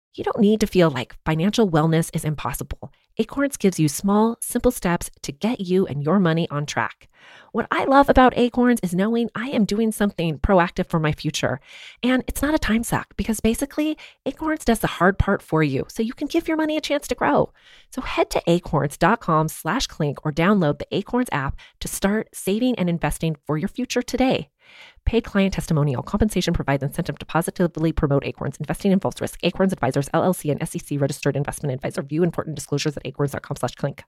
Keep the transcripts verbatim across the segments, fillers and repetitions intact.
You don't need to feel like financial wellness is impossible. Acorns gives you small, simple steps to get you and your money on track. What I love about Acorns is knowing I am doing something proactive for my future. And it's not a time suck because basically Acorns does the hard part for you so you can give your money a chance to grow. So head to acorns.com slash clink or download the Acorns app to start saving and investing for your future today. Paid client testimonial. Compensation provides incentive to positively promote Acorns. Investing involves risk. Acorns Advisors, L L C, and S E C registered investment advisor. View important disclosures at acorns.com slash clink.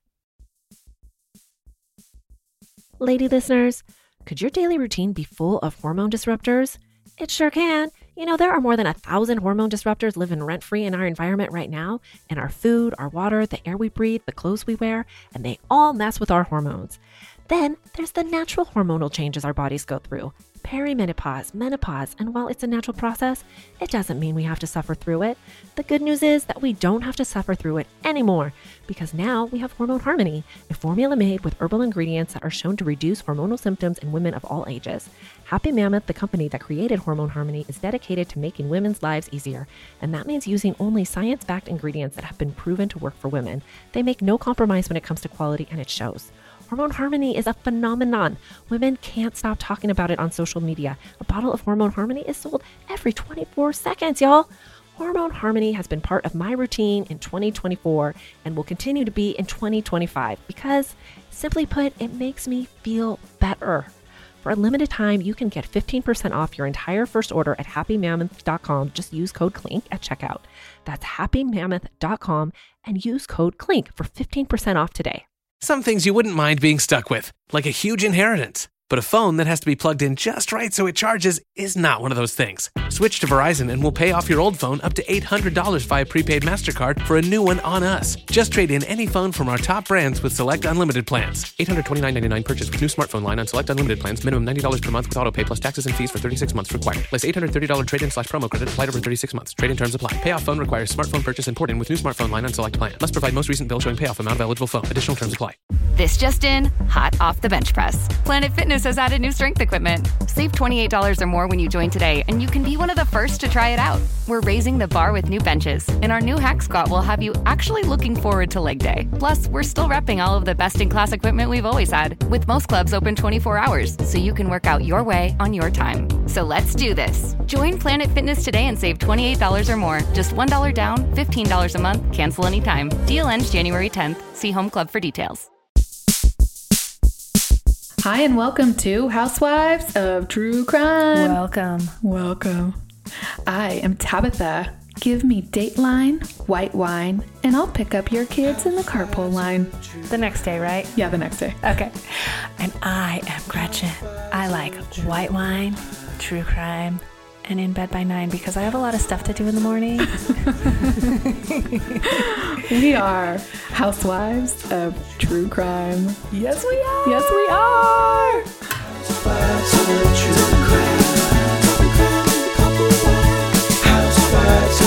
Lady listeners, could your daily routine be full of hormone disruptors? It sure can. You know, there are more than a thousand hormone disruptors living rent-free in our environment right now, in our food, our water, the air we breathe, the clothes we wear, and they all mess with our hormones. Then there's the natural hormonal changes our bodies go through. Perimenopause, menopause, and while it's a natural process, it doesn't mean we have to suffer through it. The good news is that we don't have to suffer through it anymore because now we have Hormone Harmony, a formula made with herbal ingredients that are shown to reduce hormonal symptoms in women of all ages. Happy Mammoth, the company that created Hormone Harmony, is dedicated to making women's lives easier, and that means using only science-backed ingredients that have been proven to work for women. They make no compromise when it comes to quality, and it shows. Hormone Harmony is a phenomenon. Women can't stop talking about it on social media. A bottle of Hormone Harmony is sold every twenty-four seconds, y'all. Hormone Harmony has been part of my routine in twenty twenty-four and will continue to be in twenty twenty-five because, simply put, it makes me feel better. For a limited time, you can get fifteen percent off your entire first order at happy mammoth dot com. Just use code CLINK at checkout. That's happy mammoth dot com and use code CLINK for fifteen percent off today. Some things you wouldn't mind being stuck with, like a huge inheritance. But a phone that has to be plugged in just right so it charges is not one of those things. Switch to Verizon and we'll pay off your old phone up to eight hundred dollars via prepaid MasterCard for a new one on us. Just trade in any phone from our top brands with select unlimited plans. eight hundred twenty-nine dollars and ninety-nine cents purchase with new smartphone line on select unlimited plans. Minimum ninety dollars per month with auto pay plus taxes and fees for thirty-six months required. Less eight hundred thirty dollars trade-in slash promo credit applied over thirty-six months. Trade-in terms apply. Payoff phone requires smartphone purchase and port-in with new smartphone line on select plan. Must provide most recent bill showing payoff amount of eligible phone. Additional terms apply. This just in, hot off the bench press. Planet Fitness has added new strength equipment. Save twenty-eight dollars or more when you join today, and you can be one of the first to try it out. We're raising the bar with new benches, and our new Hack Squat will have you actually looking forward to leg day. Plus, we're still repping all of the best-in-class equipment we've always had, with most clubs open twenty-four hours, so you can work out your way on your time. So let's do this. Join Planet Fitness today and save twenty-eight dollars or more. Just one dollar down, fifteen dollars a month, cancel anytime. Deal ends January tenth. See Home Club for details. Hi, and welcome to Housewives of True Crime. Welcome. Welcome. I am Tabitha. Give me Dateline, white wine, and I'll pick up your kids in the carpool line. The next day, right? Yeah, the next day. Okay. And I am Gretchen. I like white wine, true crime, and in bed by nine because I have a lot of stuff to do in the morning. We are Housewives of True Crime. Yes, we are. Yes, we are. Housewives of True Crime. Housewives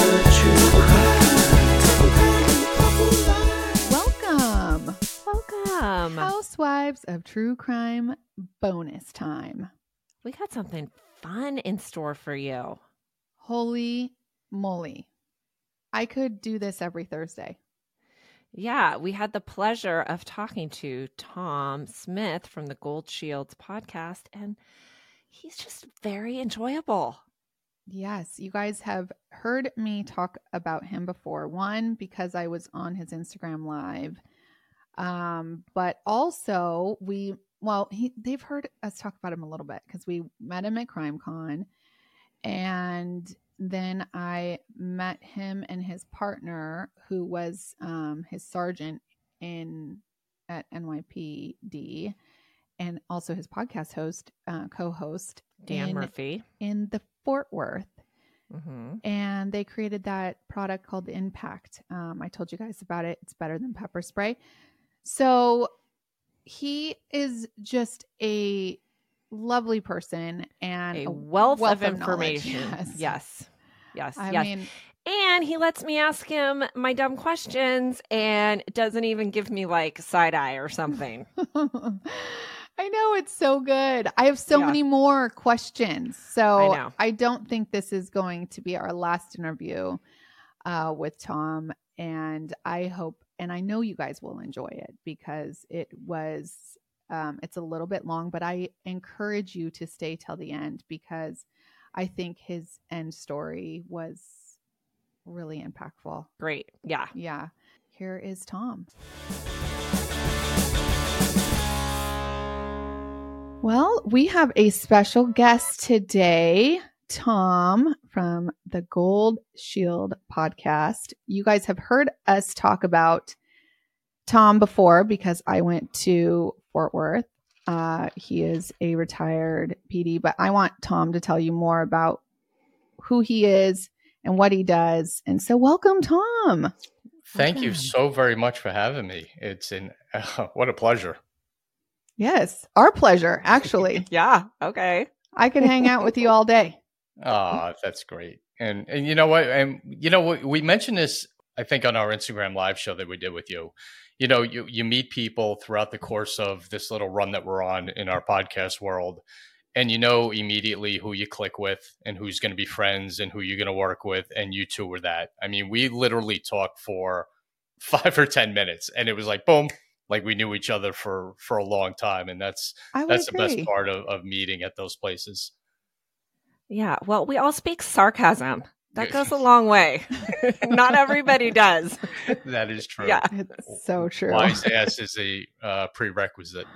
of True Crime. Welcome. Welcome. Housewives of True Crime bonus time. We got something fun in store for you. Holy moly. I could do this every Thursday. Yeah, we had the pleasure of talking to Tom Smith from the Gold Shields podcast, and he's just very enjoyable. Yes, you guys have heard me talk about him before. One, because I was on his Instagram live, um, but also we, well, he, they've heard us talk about him a little bit because we met him at CrimeCon, and then I met him and his partner, who was um, his sergeant in at N Y P D, and also his podcast host, uh, co-host Dan in, Murphy in the Fort Worth. Mm-hmm. And they created that product called Impact. Um, I told you guys about it. It's better than pepper spray. So he is just a lovely person and a wealth, wealth of, of information. Yes. Yes. Yes. I yes. mean, and he lets me ask him my dumb questions and doesn't even give me like side eye or something. I know, it's so good. I have so Yeah. many more questions. So I know. I don't think this is going to be our last interview. uh, with Tom. And I hope, and I know you guys will enjoy it because it was, um, it's a little bit long, but I encourage you to stay till the end because I think his end story was really impactful. Great. Yeah. Yeah. Here is Tom. Well, we have a special guest today, Tom from the Gold Shield podcast. You guys have heard us talk about Tom before because I went to Fort Worth. Uh, he is a retired P D, but I want Tom to tell you more about who he is and what he does. And so welcome, Tom. Thank welcome. you so very much for having me. It's an uh, what a pleasure. Yes, our pleasure, actually. Yeah. Okay. I could hang out with you all day. Oh, that's great. And and you know what? And you know what? We mentioned this, I think, on our Instagram live show that we did with you. You know, you you meet people throughout the course of this little run that we're on in our podcast world, and you know immediately who you click with and who's going to be friends and who you're going to work with. And you two were that. I mean, we literally talked for five or ten minutes, and it was like boom. Like we knew each other for, for a long time. And that's, I would that's the agree. best part of, of meeting at those places. Yeah. Well, we all speak sarcasm. That goes a long way. Not everybody does. That is true. Yeah. It's so true. Wise ass is a uh, prerequisite.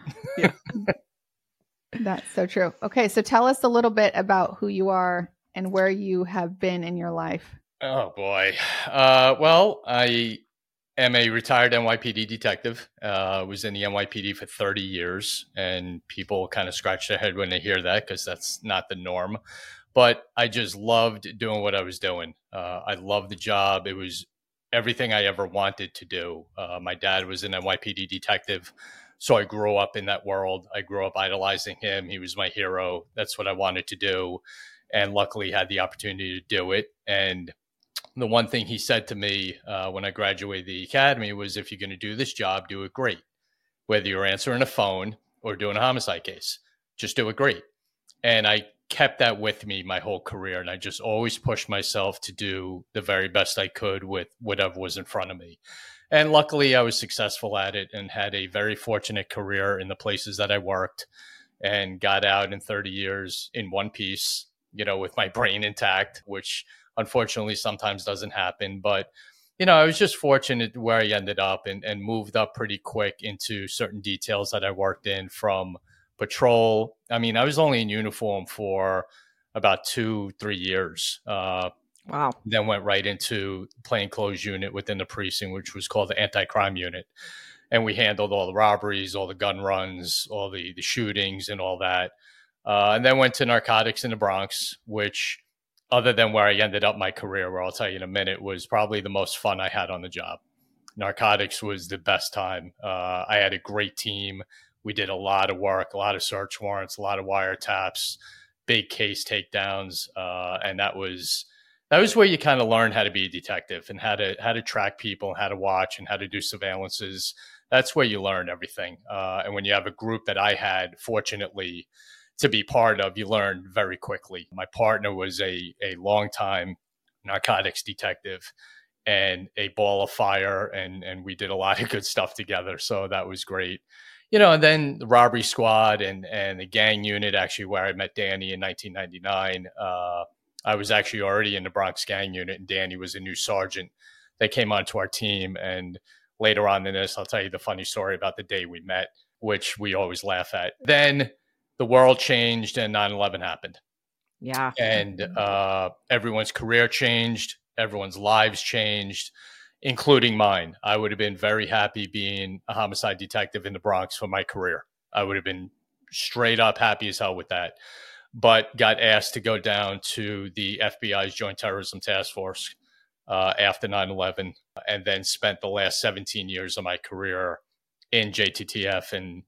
That's so true. Okay. So tell us a little bit about who you are and where you have been in your life. Oh boy. Uh, well, I am a retired N Y P D detective. Uh, was in the N Y P D for thirty years, and people kind of scratch their head when they hear that because that's not the norm. But I just loved doing what I was doing. Uh, I loved the job. It was everything I ever wanted to do. Uh, my dad was an N Y P D detective, so I grew up in that world. I grew up idolizing him. He was my hero. That's what I wanted to do, and luckily had the opportunity to do it. And the one thing he said to me uh, when I graduated the academy was, if you're going to do this job, do it great. Whether you're answering a phone or doing a homicide case, just do it great. And I kept that with me my whole career. And I just always pushed myself to do the very best I could with whatever was in front of me. And luckily I was successful at it and had a very fortunate career in the places that I worked and got out in thirty years in one piece, you know, with my brain intact, which unfortunately sometimes doesn't happen. But, you know, I was just fortunate where I ended up and, and moved up pretty quick into certain details that I worked in, from patrol. I mean, I was only in uniform for about two, three years. Uh, Wow. Then went right into plainclothes unit within the precinct, which was called the anti-crime unit. And we handled all the robberies, all the gun runs, all the, the shootings and all that. Uh, and then went to narcotics in the Bronx, which, other than where I ended up my career, where I'll tell you in a minute, was probably the most fun I had on the job. Narcotics was the best time. Uh, I had a great team. We did a lot of work, a lot of search warrants, a lot of wiretaps, big case takedowns. Uh, and that was, that was where you kind of learn how to be a detective and how to, how to track people, and how to watch and how to do surveillances. That's where you learn everything. Uh, and when you have a group that I had, fortunately, to be part of, you learn very quickly. My partner was a, a longtime narcotics detective and a ball of fire, and, and we did a lot of good stuff together. So that was great. You know, and then the robbery squad and, and the gang unit, actually, where I met Danny in nineteen ninety-nine. Uh, I was actually already in the Bronx gang unit, and Danny was a new sergeant that came onto our team. And later on in this, I'll tell you the funny story about the day we met, which we always laugh at. Then the world changed and nine eleven happened. Yeah. And uh, everyone's career changed. Everyone's lives changed, including mine. I would have been very happy being a homicide detective in the Bronx for my career. I would have been straight up happy as hell with that. But got asked to go down to the F B I's Joint Terrorism Task Force uh, after nine eleven, and then spent the last seventeen years of my career in J T T F and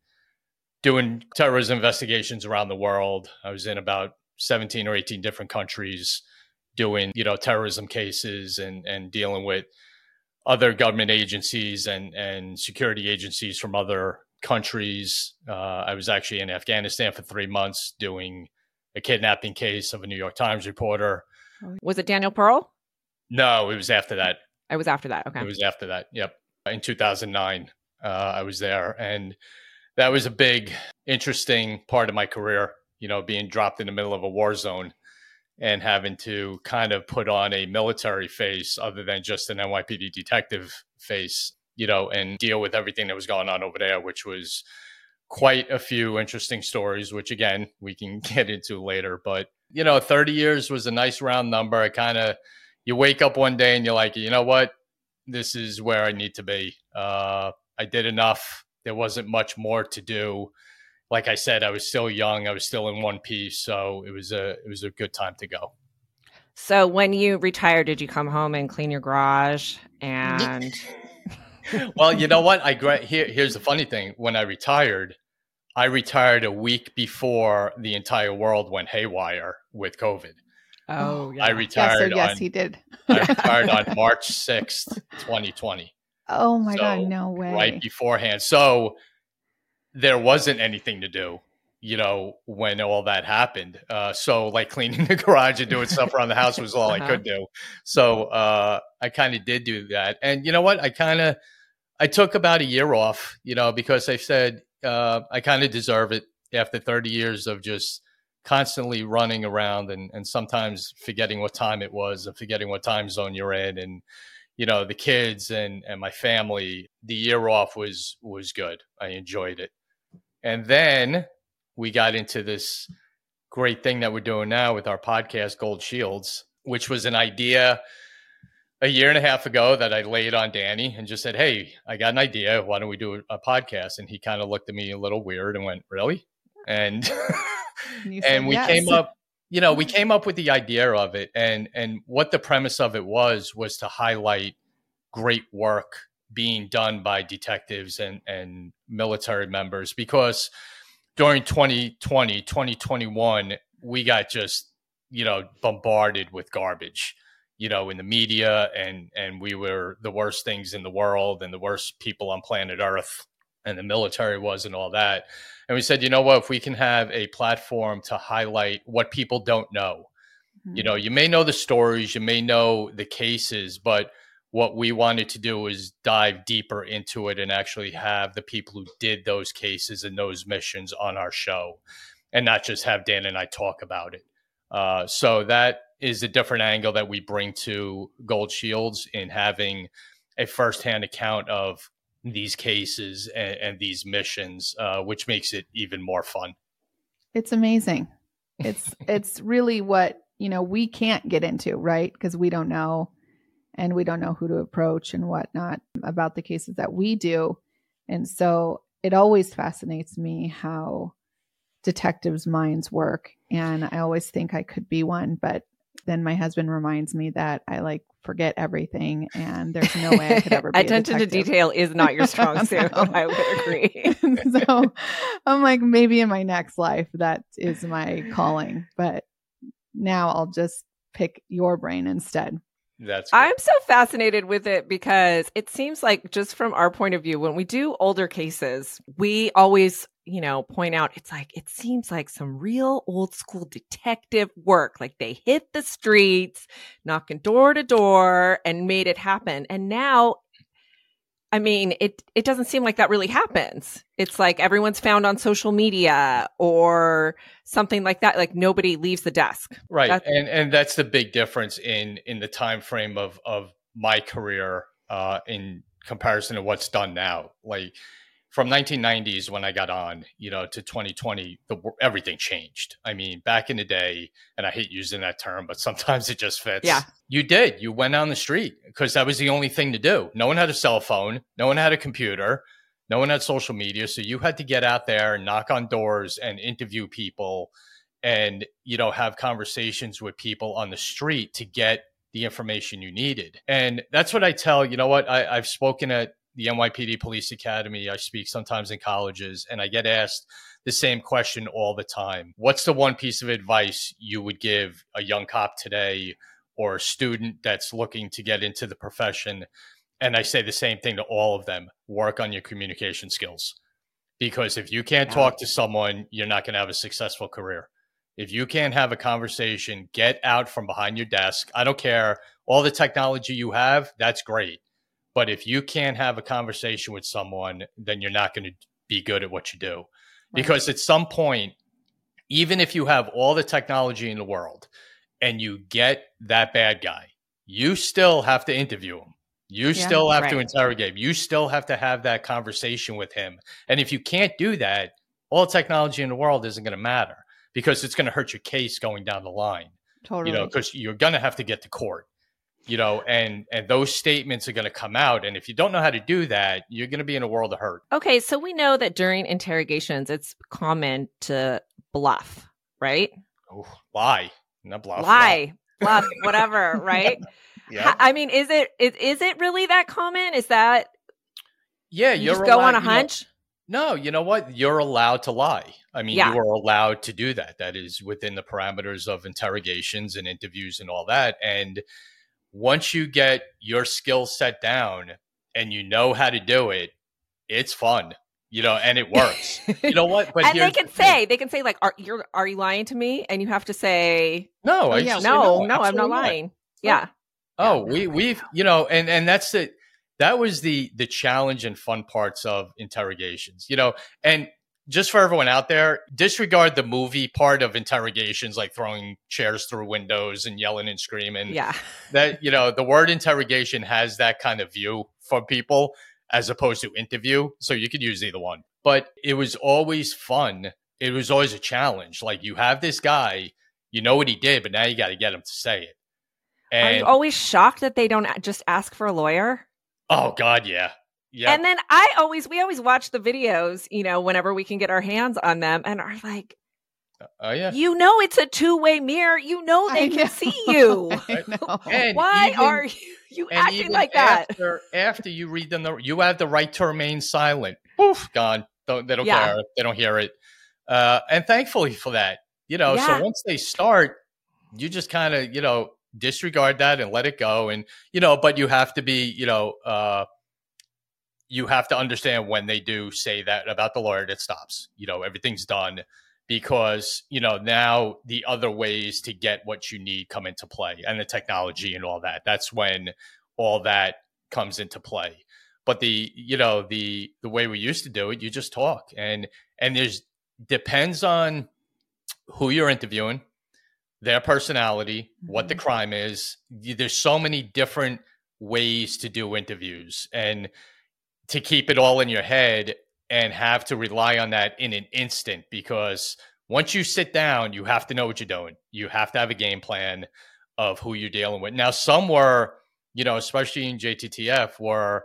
doing terrorism investigations around the world. I was in about seventeen or eighteen different countries doing, you know, terrorism cases and, and dealing with other government agencies and, and security agencies from other countries. Uh, I was actually in Afghanistan for three months doing a kidnapping case of a New York Times reporter. Was it Daniel Pearl? No, it was after that. It was after that. Okay. It was after that. Yep. In two thousand nine, uh, I was there. And that was a big, interesting part of my career, you know, being dropped in the middle of a war zone and having to kind of put on a military face other than just an N Y P D detective face, you know, and deal with everything that was going on over there, which was quite a few interesting stories, which again, we can get into later. But, you know, thirty years was a nice round number. I kind of, you wake up one day and you're like, you know what, this is where I need to be. Uh, I did enough. There wasn't much more to do. Like I said, I was still young. I was still in one piece. So it was a, it was a good time to go. So when you retired, did you come home and clean your garage? And well, you know what? I gra- here, here's the funny thing. When I retired, I retired a week before the entire world went haywire with COVID. Oh, yeah. I retired. Yeah, so yes, on, he did. I retired on March sixth, twenty twenty. Oh my So, God, no way. Right beforehand. So there wasn't anything to do, you know, when all that happened. Uh, so like cleaning the garage and doing stuff around the house was all uh-huh. I could do. So uh, I kind of did do that. And you know what? I kind of, I took about a year off, you know, because I said, uh, I kind of deserve it after thirty years of just constantly running around and, and sometimes forgetting what time it was and forgetting what time zone you're in. And, you know, the kids and, and my family, the year off was, was good. I enjoyed it. And then we got into this great thing that we're doing now with our podcast, Gold Shields, which was an idea a year and a half ago that I laid on Danny and just said, hey, I got an idea. Why don't we do a podcast? And he kind of looked at me a little weird and went, really? And and, and we yes. came up, you know, we came up with the idea of it. And, and what the premise of it was, was to highlight great work being done by detectives and, and military members, because during twenty twenty, twenty twenty-one, we got just, you know, bombarded with garbage, you know, in the media, and, and we were the worst things in the world and the worst people on planet Earth, and the military was and all that. And we said, you know what, if we can have a platform to highlight what people don't know, mm-hmm. you know, you may know the stories, you may know the cases, but what we wanted to do is dive deeper into it and actually have the people who did those cases and those missions on our show, and not just have Dan and I talk about it. Uh, so that is a different angle that we bring to Gold Shields, in having a firsthand account of these cases and, and these missions, uh, which makes it even more fun. It's amazing. It's, it's really what, you know, we can't get into, right? Because we don't know, and we don't know who to approach and whatnot about the cases that we do. And so it always fascinates me how detectives' minds work. And I always think I could be one, but then my husband reminds me that I like forget everything, and there's no way I could ever be attention to detail is not your strong suit. No. I would agree. So I'm like, maybe in my next life that is my calling, but now I'll just pick your brain instead. That's good. I'm so fascinated with it, because it seems like, just from our point of view, when we do older cases, we always, you know, point out, it's like, it seems like some real old school detective work. Like they hit the streets, knocking door to door, and made it happen. And now, I mean, it, it doesn't seem like that really happens. It's like everyone's found on social media or something like that. Like nobody leaves the desk. Right. That's- and and that's the big difference in, in the time frame of, of my career uh, in comparison to what's done now. Like from nineteen nineties when I got on, you know, to twenty twenty, the, everything changed. I mean, back in the day, and I hate using that term, but sometimes it just fits. Yeah. You did. You went on the street because that was the only thing to do. No one had a cell phone. No one had a computer. No one had social media. So you had to get out there and knock on doors and interview people and, you know, have conversations with people on the street to get the information you needed. And that's what I tell, you know what, I, I've spoken at the N Y P D Police Academy. I speak sometimes in colleges, and I get asked the same question all the time. What's the one piece of advice you would give a young cop today, or a student that's looking to get into the profession? And I say the same thing to all of them: work on your communication skills. Because if you can't Yeah. talk to someone, you're not going to have a successful career. If you can't have a conversation, get out from behind your desk. I don't care. All the technology you have, that's great. But if you can't have a conversation with someone, then you're not going to be good at what you do. Right. Because at some point, even if you have all the technology in the world and you get that bad guy, you still have to interview him. You yeah, still have right. to interrogate him. You still have to have that conversation with him. And if you can't do that, all technology in the world isn't going to matter because it's going to hurt your case going down the line. Totally. You know, because you're going to have to get to court, you know, and, and those statements are going to come out. And if you don't know how to do that, you're going to be in a world of hurt. Okay. So we know that during interrogations, it's common to bluff, right? Oh, lie. Not bluff. Lie. Bluff, whatever, right? Yeah. I mean, is it is, is it really that common? Is that yeah? You You're just go allowed, on a hunch. You know, no, you know what? You're allowed to lie. I mean, yeah. you are allowed to do that. That is within the parameters of interrogations and interviews and all that. And once you get your skill set down and you know how to do it, it's fun. You know, and it works. You know what? But and they can the say, they can say, like, "Are you are you lying to me?" And you have to say, "No, oh, I yeah, just no, say, no, no, I'm not lying." Not. Yeah. Oh, we we've you know, and and that's the that was the the challenge and fun parts of interrogations. You know, and just for everyone out there, disregard the movie part of interrogations, like throwing chairs through windows and yelling and screaming. Yeah. That, you know, the word interrogation has that kind of view for people as opposed to interview. So you could use either one. But it was always fun. It was always a challenge. Like, you have this guy, you know what he did, but now you got to get him to say it. And, are you always shocked that they don't just ask for a lawyer? Oh, God, yeah. Yeah. And then I always, we always watch the videos, you know, whenever we can get our hands on them and are like, oh, uh, yeah. You know, it's a two-way mirror. You know, they I can know. see you. Why even, are you, you acting like that? After, after you read them, you have the right to remain silent. Poof, gone. Don't, they don't yeah. care. They don't hear it. Uh, and thankfully for that, you know, yeah. so once they start, you just kind of, you know, disregard that and let it go. And, you know, but you have to be, you know, uh, you have to understand when they do say that about the lawyer, that stops, you know, everything's done, because, you know, now the other ways to get what you need come into play, and the technology and all that. That's when all that comes into play. But the, you know, the, the way we used to do it, you just talk, and, and there's depends on who you're interviewing, their personality, mm-hmm. what the crime is. There's so many different ways to do interviews, and to keep it all in your head and have to rely on that in an instant, because once you sit down, you have to know what you're doing. You have to have a game plan of who you're dealing with. Now, some were, you know, especially in J T T F, were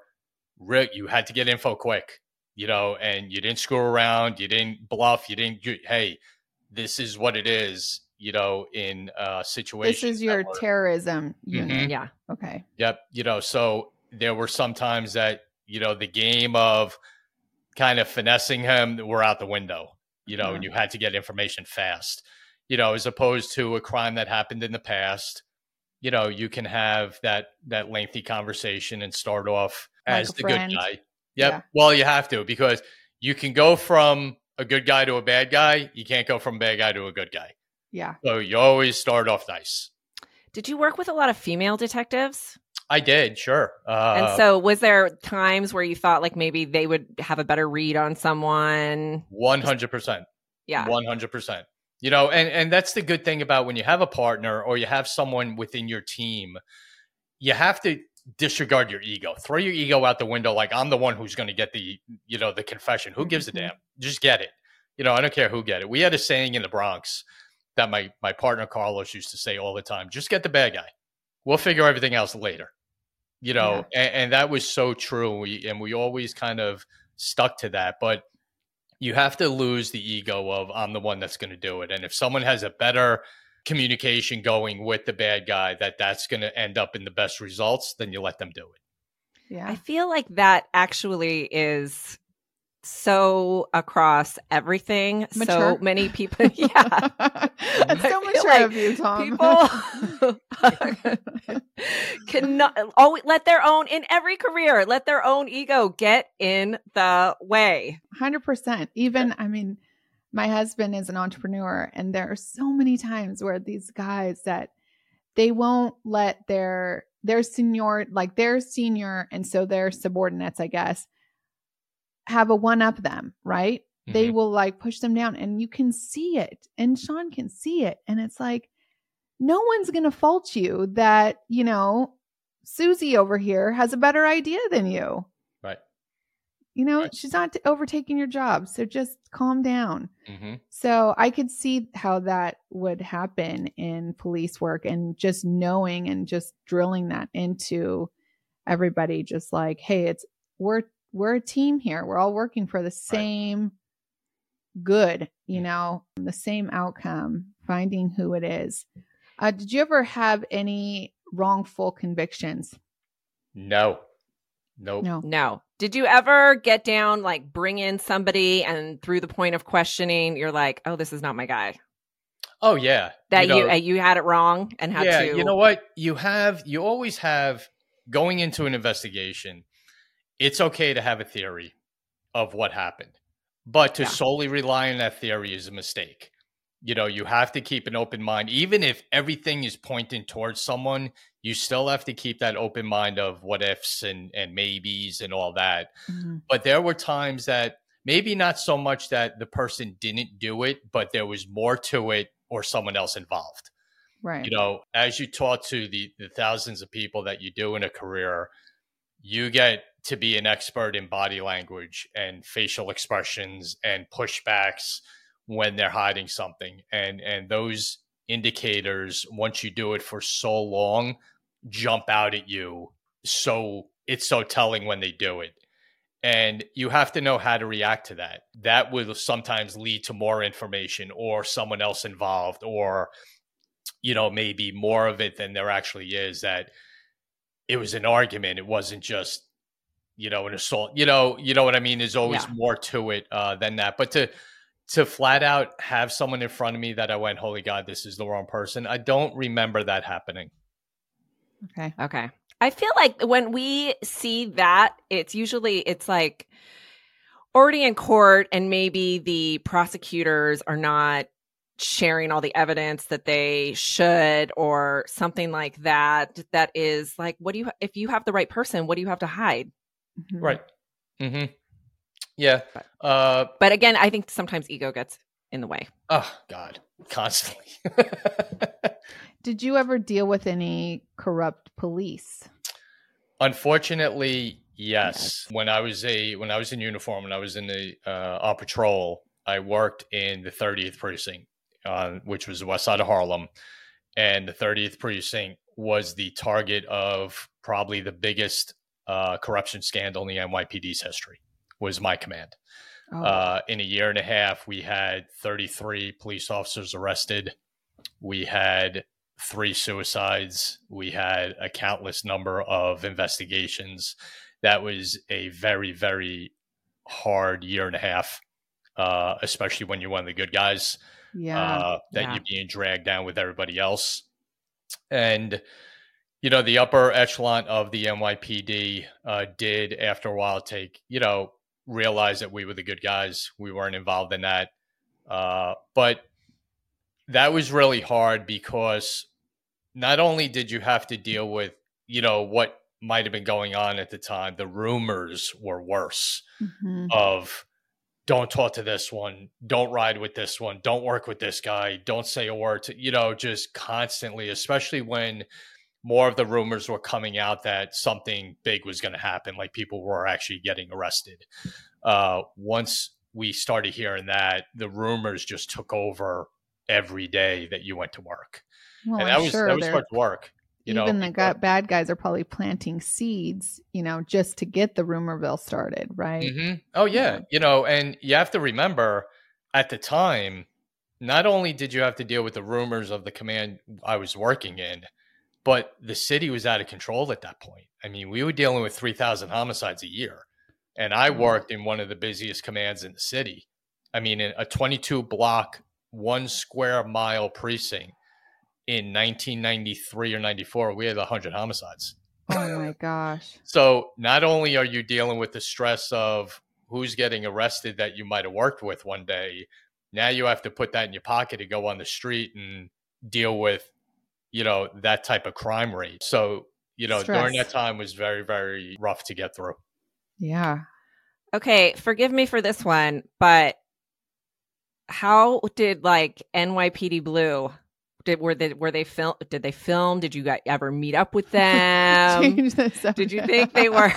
you had to get info quick, you know, and you didn't screw around, you didn't bluff, you didn't, you, hey, this is what it is, you know, in a situation. This is your terrorism unit. Mm-hmm. Yeah. Okay. Yep. You know, so there were some times that, you know, the game of kind of finessing him were out the window, you know, yeah. and you had to get information fast, you know, as opposed to a crime that happened in the past. You know, you can have that, that lengthy conversation and start off like as the friend. Good guy. Yep. Yeah. Well, you have to, because you can go from a good guy to a bad guy. You can't go from a bad guy to a good guy. Yeah. So you always start off nice. Did you work with a lot of female detectives? I did, sure. Uh, and so was there times where you thought like maybe they would have a better read on someone? one hundred percent. Yeah. one hundred percent. You know, and, and that's the good thing about when you have a partner or you have someone within your team, you have to disregard your ego. Throw your ego out the window. Like, I'm the one who's going to get the, you know, the confession. Who gives a damn? Just get it. You know, I don't care who get it. We had a saying in the Bronx that my, my partner Carlos used to say all the time: just get the bad guy. We'll figure everything else later. You know, yeah. and, and that was so true. We, and we always kind of stuck to that. But you have to lose the ego of, I'm the one that's going to do it. And if someone has a better communication going with the bad guy, that that's going to end up in the best results, then you let them do it. Yeah. I feel like that actually is so across everything. Mature. So many people. Yeah. That's so mature like of you, Tom. People cannot always let their own, in every career, let their own ego get in the way. one hundred percent. Even, I mean, my husband is an entrepreneur, and there are so many times where these guys that they won't let their their senior, like their senior, and so their subordinates, I guess, have a one up them, right? Mm-hmm. They will like push them down, and you can see it, and Sean can see it, and it's like, no one's going to fault you that, you know, Susie over here has a better idea than you. Right. You know, right. she's not overtaking your job. So just calm down. Mm-hmm. So I could see how that would happen in police work, and just knowing and just drilling that into everybody, just like, hey, it's, we're, we're a team here. We're all working for the same right. good, you know, the same outcome, finding who it is. Uh, did you ever have any wrongful convictions? No. Nope. No. No. Did you ever get down, like bring in somebody and through the point of questioning, you're like, oh, this is not my guy? Oh, yeah. That you, know, you uh, you had it wrong and had yeah, to. You know what? You have, you always have, going into an investigation, it's okay to have a theory of what happened. But to yeah. solely rely on that theory is a mistake. You know, you have to keep an open mind. Even if everything is pointing towards someone, you still have to keep that open mind of what ifs and, and maybes and all that. Mm-hmm. But there were times that maybe not so much that the person didn't do it, but there was more to it or someone else involved. Right. You know, as you talk to the, the thousands of people that you do in a career, you get to be an expert in body language and facial expressions and pushbacks when they're hiding something. And and those indicators, once you do it for so long, jump out at you. So it's so telling when they do it. And you have to know how to react to that. That will sometimes lead to more information or someone else involved, or, you know, maybe more of it than there actually is, that it was an argument. It wasn't just, you know, an assault. You know, you know what I mean? There's always yeah. more to it uh, than that. But to To flat out have someone in front of me that I went, holy God, this is the wrong person, I don't remember that happening. Okay. Okay. I feel like when we see that, it's usually, it's like already in court, and maybe the prosecutors are not sharing all the evidence that they should, or something like that. That is like, what do you, if you have the right person, what do you have to hide? Mm-hmm. Right. Mm-hmm. Yeah. Uh, but again, I think sometimes ego gets in the way. Oh, God. Constantly. Did you ever deal with any corrupt police? Unfortunately, yes. yes. When I was a when I was in uniform, when I was in the uh, on patrol, I worked in the thirtieth precinct, uh, which was the west side of Harlem. And the thirtieth precinct was the target of probably the biggest uh, corruption scandal in the N Y P D's history. Was my command. Oh. Uh, in a year and a half, we had thirty-three police officers arrested. We had three suicides. We had a countless number of investigations. That was a very, very hard year and a half, uh, especially when you're one of the good guys. Yeah. Uh, that yeah. you're being dragged down with everybody else. And you know, the upper echelon of the N Y P D uh, did, after a while, take, you know, realize that we were the good guys. We weren't involved in that. Uh, but that was really hard, because not only did you have to deal with, you know, what might have been going on at the time, the rumors were worse mm-hmm. of don't talk to this one, don't ride with this one, don't work with this guy, don't say a word to, you know, just constantly, especially when more of the rumors were coming out that something big was going to happen, like people were actually getting arrested. Uh, once we started hearing that, the rumors just took over every day that you went to work. Well, and that I'm was, sure that was hard to work. You even know, the got, bad guys are probably planting seeds, you know, just to get the rumorville started, right? Mm-hmm. Oh, yeah. yeah. You know, and you have to remember, at the time, not only did you have to deal with the rumors of the command I was working in, but the city was out of control at that point. I mean, we were dealing with three thousand homicides a year. And I worked in one of the busiest commands in the city. I mean, in a twenty-two block, one square mile precinct in nineteen ninety-three or ninety-four, we had one hundred homicides. Oh, my gosh. So not only are you dealing with the stress of who's getting arrested that you might have worked with one day, Now you have to put that in your pocket to go on the street and deal with, you know, that type of crime rate. So, you know, Stress. during that time was very, very rough to get through. Yeah. Okay, forgive me for this one, but how did like N Y P D Blue? Did were they were they film? Did they film? Did you guys ever meet up with them? Change the subject. Did you think they were?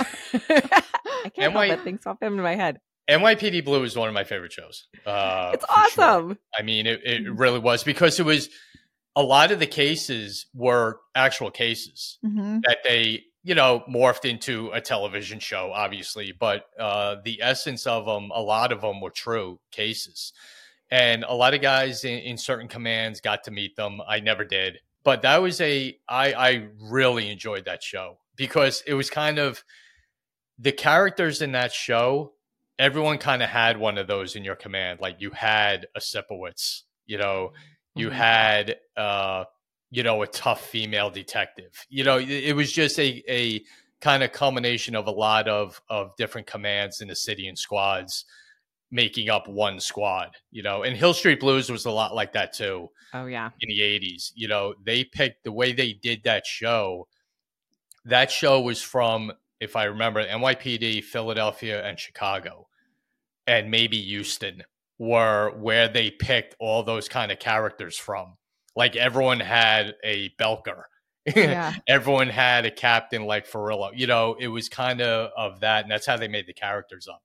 I can't N Y help but things off in my head. N Y P D Blue is one of my favorite shows. Uh, It's for sure. awesome. I mean, it, it really was, because it was a lot of the cases were actual cases Mhm. that they, you know, morphed into a television show, obviously. But uh, the essence of them, a lot of them were true cases. And a lot of guys in, in certain commands got to meet them. I never did. But that was a, I, I really enjoyed that show, because it was kind of the characters in that show. Everyone kind of had one of those in your command. Like you had a Sipowicz, you know, you Mhm. had, uh, you know, a tough female detective. You know, it, it was just a, a kind of culmination of a lot of, of different commands in the city and squads making up one squad, you know, and Hill Street Blues was a lot like that too. Oh yeah. In the eighties, you know, they picked the way they did that show. That show was from, if I remember, N Y P D, Philadelphia, and Chicago, and maybe Houston were where they picked all those kind of characters from. Like everyone had a Belker. Yeah. Everyone had a captain like Farillo. You know, it was kind of of that, and that's how they made the characters up.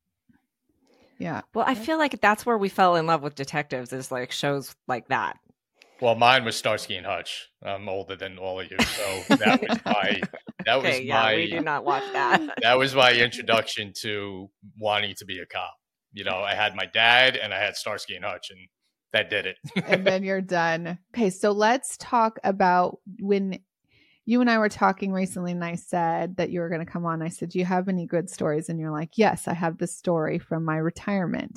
Yeah. Well, I feel like that's where we fell in love with detectives, is like shows like that. Well, mine was Starsky and Hutch. I'm older than all of you, so that was my that was Okay, yeah, my we did not watch that. that was my introduction to wanting to be a cop. You know, I had my dad and I had Starsky and Hutch, and that did it. And then you're done. Okay, so let's talk about when you and I were talking recently, and I said that you were going to come on. I said, do you have any good stories? And you're like, yes, I have this story from my retirement.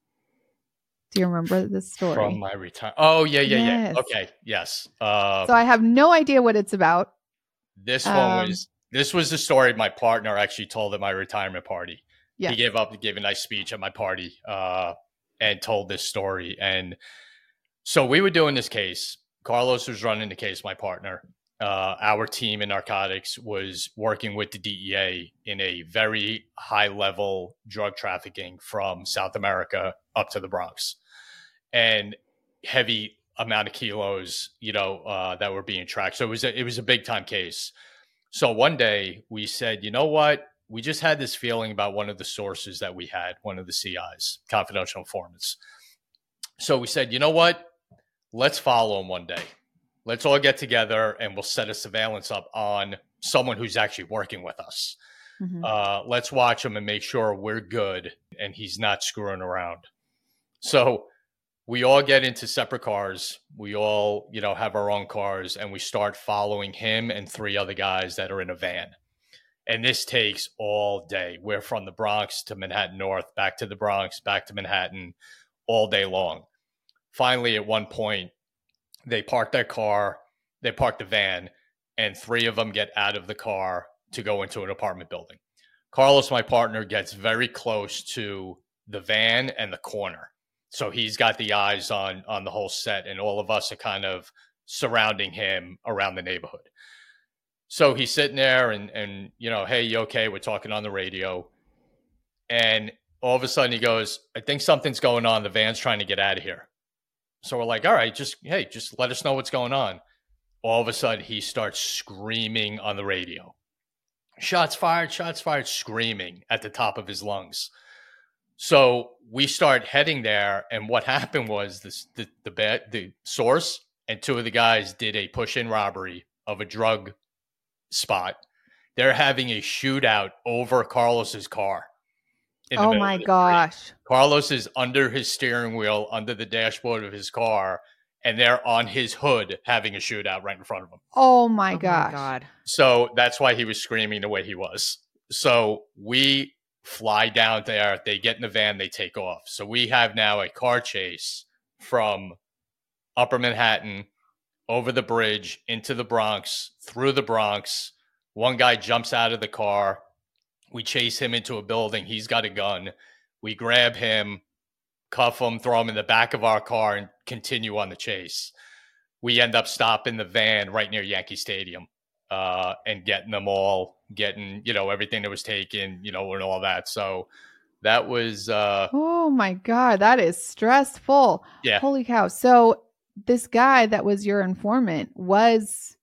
Do you remember this story? From my retirement. Oh, yeah, yeah, Yes. yeah. Okay, yes. Uh, So I have no idea what it's about. this one um, was this was the story my partner actually told at my retirement party. Yeah. He gave up, gave a nice speech at my party, uh, and told this story. And so we were doing this case. Carlos was running the case, my partner. Uh, our team in narcotics was working with the D E A in a very high level drug trafficking from South America up to the Bronx, and heavy amount of kilos, you know, uh, that were being tracked. So it was a, it was a big time case. So one day we said, you know what? We just had this feeling about one of the sources that we had, one of the C Is, confidential informants. So we said, you know what? Let's follow him one day. Let's all get together and we'll set a surveillance up on someone who's actually working with us. Mhm. Uh, let's watch him and make sure we're good and he's not screwing around. So we all get into separate cars. We all, you know, have our own cars, and we start following him and three other guys that are in a van. And this takes all day. We're from the Bronx to Manhattan North, back to the Bronx, back to Manhattan, all day long. Finally, at one point, they park their car, they park the van, and three of them get out of the car to go into an apartment building. Carlos, my partner, gets very close to the van and the corner. So he's got the eyes on, on the whole set, and all of us are kind of surrounding him around the neighborhood. So he's sitting there and, and, you know, hey, you okay? We're talking on the radio. And all of a sudden he goes, I think something's going on. The van's trying to get out of here. So we're like, all right, just, hey, just let us know what's going on. All of a sudden he starts screaming on the radio. Shots fired, shots fired, screaming at the top of his lungs. So we start heading there. And what happened was this, the, the, the, the source and two of the guys did a push-in robbery of a drug spot. They're having a shootout over Carlos's car. in the Oh middle my of the street. gosh. Carlos is under his steering wheel, under the dashboard of his car, and they're on his hood having a shootout right in front of him. Oh my Oh gosh. my God. So that's why he was screaming the way he was. So we fly down there. They get in the van. They take off. So we have now a car chase from Upper Manhattan over the bridge into the Bronx, through the Bronx. One guy jumps out of the car. We chase him into a building. He's got a gun. We grab him, cuff them, throw them in the back of our car, and continue on the chase. We end up stopping the van right near Yankee Stadium uh, and getting them all, getting, you know, everything that was taken, you know, and all that. So that was... Uh, oh, my God. That is stressful. Yeah. Holy cow. So this guy that was your informant was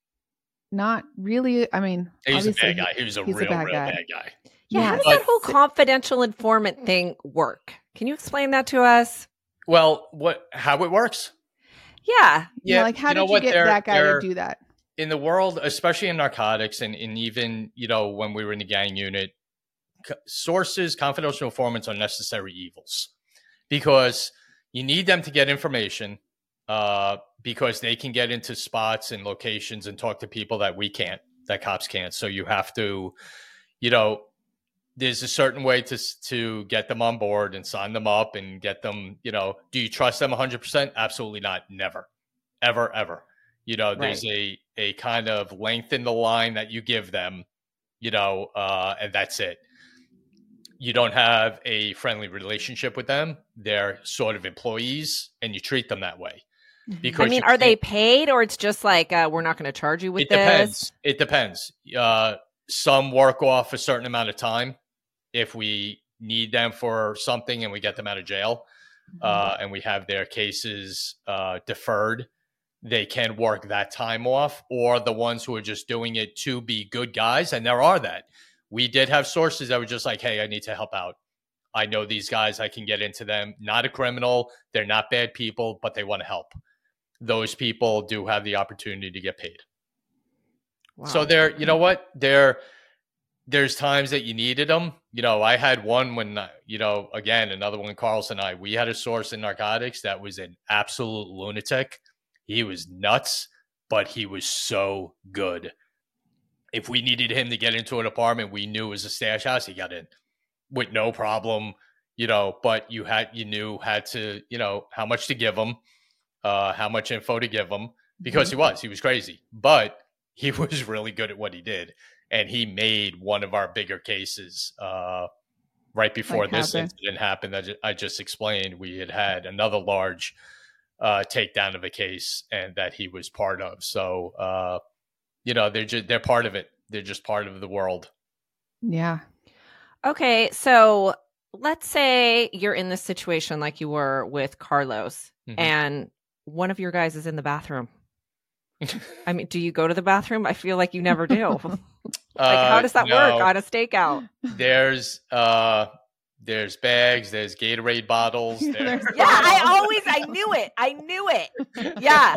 not really... I mean, he was a obviously bad guy. He was a he's real, a bad real guy. bad guy. Yeah, how does But- that whole confidential informant thing work? Can you explain that to us? Well, what how it works? Yeah. Yeah, like how you know did you what? get They're- that guy to they're- do that? In the world, especially in narcotics, and, and even, you know, when we were in the gang unit, c- sources, confidential informants are necessary evils because you need them to get information uh, because they can get into spots and locations and talk to people that we can't, that cops can't. So you have to, you know, there's a certain way to to get them on board and sign them up and get them, you know, do you trust them one hundred percent? Absolutely not. Never, ever, ever. You know, there's a, a kind of length in the line that you give them, you know, uh, and that's it. You don't have a friendly relationship with them. They're sort of employees and you treat them that way. Because I mean, you are they can't- paid or it's just like, uh, we're not going to charge you with It this? depends. It depends. Uh, some work off a certain amount of time if we need them for something and we get them out of jail uh, and we have their cases uh, deferred, they can work that time off, or the ones who are just doing it to be good guys. And there are that. We did have sources that were just like, hey, I need to help out. I know these guys. I can get into them. Not a criminal. They're not bad people, but they want to help. Those people do have the opportunity to get paid. Wow. So there, you know what? There, there's times that you needed them. You know, I had one when, you know, again, another one, Carlson and I, we had a source in narcotics that was an absolute lunatic. He was nuts, but he was so good. If we needed him to get into an apartment we knew was a stash house, he got in with no problem, you know, but you had, you knew had to, you know, how much to give him, uh, how much info to give him, because he was, he was crazy, but he was really good at what he did. And he made one of our bigger cases uh, right before Like this happened. incident happened that I just explained. We had had another large uh, takedown of a case and that he was part of. So, uh, you know, they're just, they're part of it. They're just part of the world. Yeah. Okay, so let's say you're in this situation like you were with Carlos, Mhm. and one of your guys is in the bathroom. I mean, do you go to the bathroom? I feel like you never do. Like, how does that Uh, work no. on a stakeout? There's uh, there's bags, there's Gatorade bottles. There. There's- Yeah, I always, I knew it. I knew it. Yeah.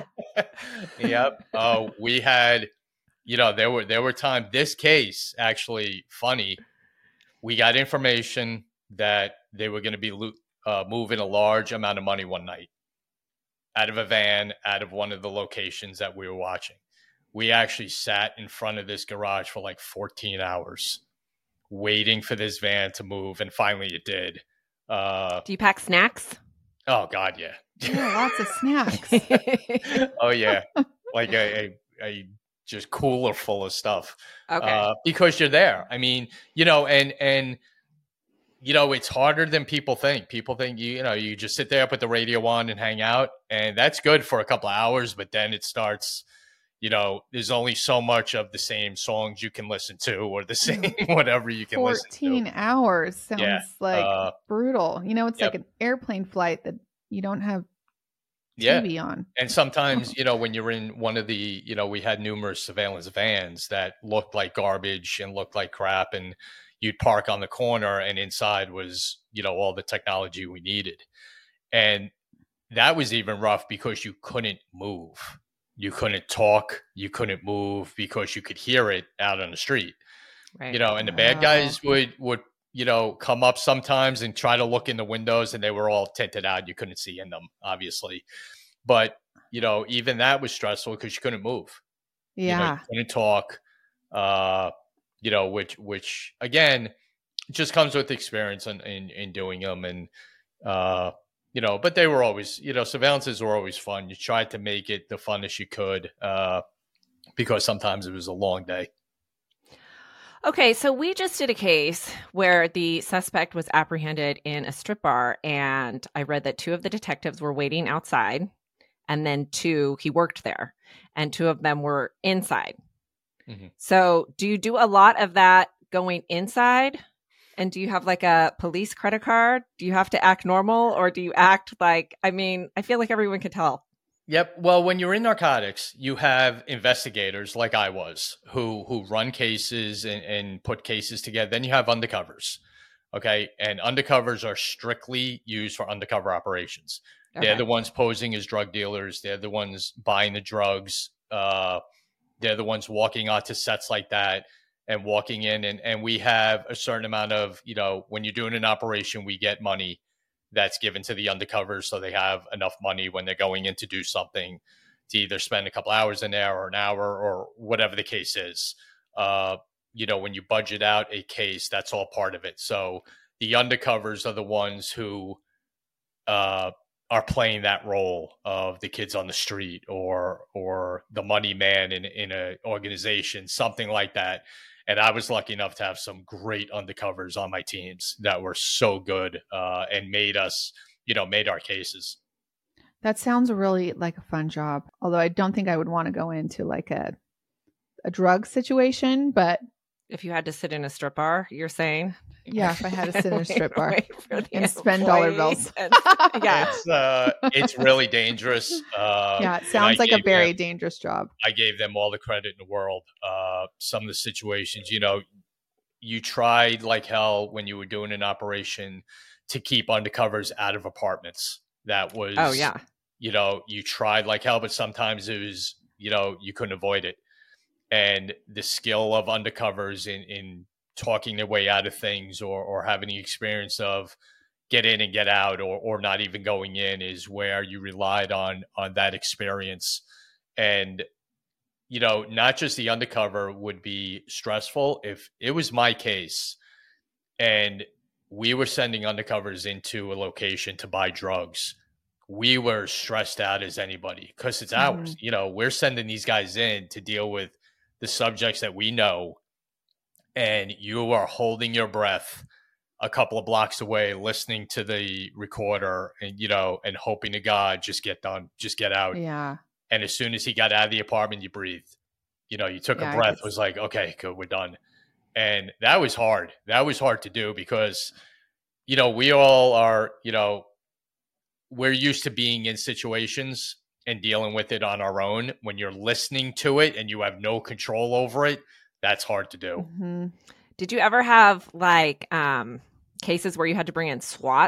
Yep. Oh, we had, you know, there were there were times. This case actually funny. We got information that they were going to be lo- uh, moving a large amount of money one night out of a van, out of one of the locations that we were watching. We actually sat in front of this garage for like fourteen hours waiting for this van to move. And finally it did. Uh, Do you pack snacks? oh God, yeah. Yeah, lots of snacks. Oh yeah. Like a, a, a just cooler full of stuff. Okay. Uh, because you're there. I mean, you know, and, and, you know, it's harder than people think. People think, you, you know, you just sit there, put the radio on and hang out, and that's good for a couple of hours, but then it starts, you know, there's only so much of the same songs you can listen to or the same whatever you can listen fourteen to. hours sounds Yeah, like uh, brutal. You know, it's yep. like an airplane flight that you don't have Yeah. T V on. And sometimes, you know, when you're in one of the, you know, we had numerous surveillance vans that looked like garbage and looked like crap, and you'd park on the corner and inside was, you know, all the technology we needed. And that was even rough because you couldn't move. You couldn't talk. You couldn't move because you could hear it out on the street. Right. You know, and the bad Wow. guys would, would, you know, come up sometimes and try to look in the windows, and they were all tinted out. You couldn't see in them, obviously. But, you know, even that was stressful because you couldn't move. You know, Yeah. you couldn't talk. Uh, you know, which, which again, just comes with experience in, in, in doing them. And, uh, you know, but they were always, you know, surveillances were always fun. You tried to make it the funnest you could, uh, because sometimes it was a long day. Okay, so we just did a case where the suspect was apprehended in a strip bar, and I read that two of the detectives were waiting outside, and then two, he worked there, and two of them were inside. Mm-hmm. So do you do a lot of that going inside? And do you have like a police credit card? Do you have to act normal, or do you act like, I mean, I feel like everyone can tell. Yep. Well, when you're in narcotics, you have investigators like I was who who run cases and, and put cases together. Then you have undercovers. Okay. And undercovers are strictly used for undercover operations. Okay. They're the ones posing as drug dealers. They're the ones buying the drugs. Uh, they're the ones walking onto sets like that and walking in. And, and we have a certain amount of, you know, when you're doing an operation, we get money that's given to the undercovers, so they have enough money when they're going in to do something to either spend a couple hours in there or an hour or whatever the case is. Uh, you know, when you budget out a case, that's all part of it. So the undercovers are the ones who uh, are playing that role of the kids on the street or or the money man in in an organization, something like that. And I was lucky enough to have some great undercovers on my teams that were so good uh, and made us, you know, made our cases. That sounds really like a fun job. Although I don't think I would want to go into like a a drug situation, but if you had to sit in a strip bar, you're saying? Yeah, if I had to sit in a strip bar and spend employees. dollar bills. And, yeah. It's, uh, it's really dangerous. Uh, yeah, it sounds like a very them, dangerous job. I gave them all the credit in the world. Uh, some of the situations, you know, you tried like hell when you were doing an operation to keep undercovers out of apartments. That was, oh, yeah. You know, you tried like hell, but sometimes it was, you know, you couldn't avoid it. And the skill of undercovers in, in talking their way out of things or, or having the experience of get in and get out or, or not even going in is where you relied on, on that experience. And, you know, not just the undercover would be stressful. If it was my case and we were sending undercovers into a location to buy drugs, we were stressed out as anybody because it's mm-hmm. ours. You know, we're sending these guys in to deal with the subjects that we know, and you are holding your breath a couple of blocks away, listening to the recorder and, you know, and hoping to God, just get done, just get out. Yeah. And as soon as he got out of the apartment, you breathed, you know, you took yeah, a breath, was like, okay, good, we're done. And that was hard. That was hard to do because, you know, we all are, you know, we're used to being in situations and dealing with it on our own. When you're listening to it and you have no control over it, that's hard to do. Mm-hmm. Did you ever have like um, cases where you had to bring in SWAT?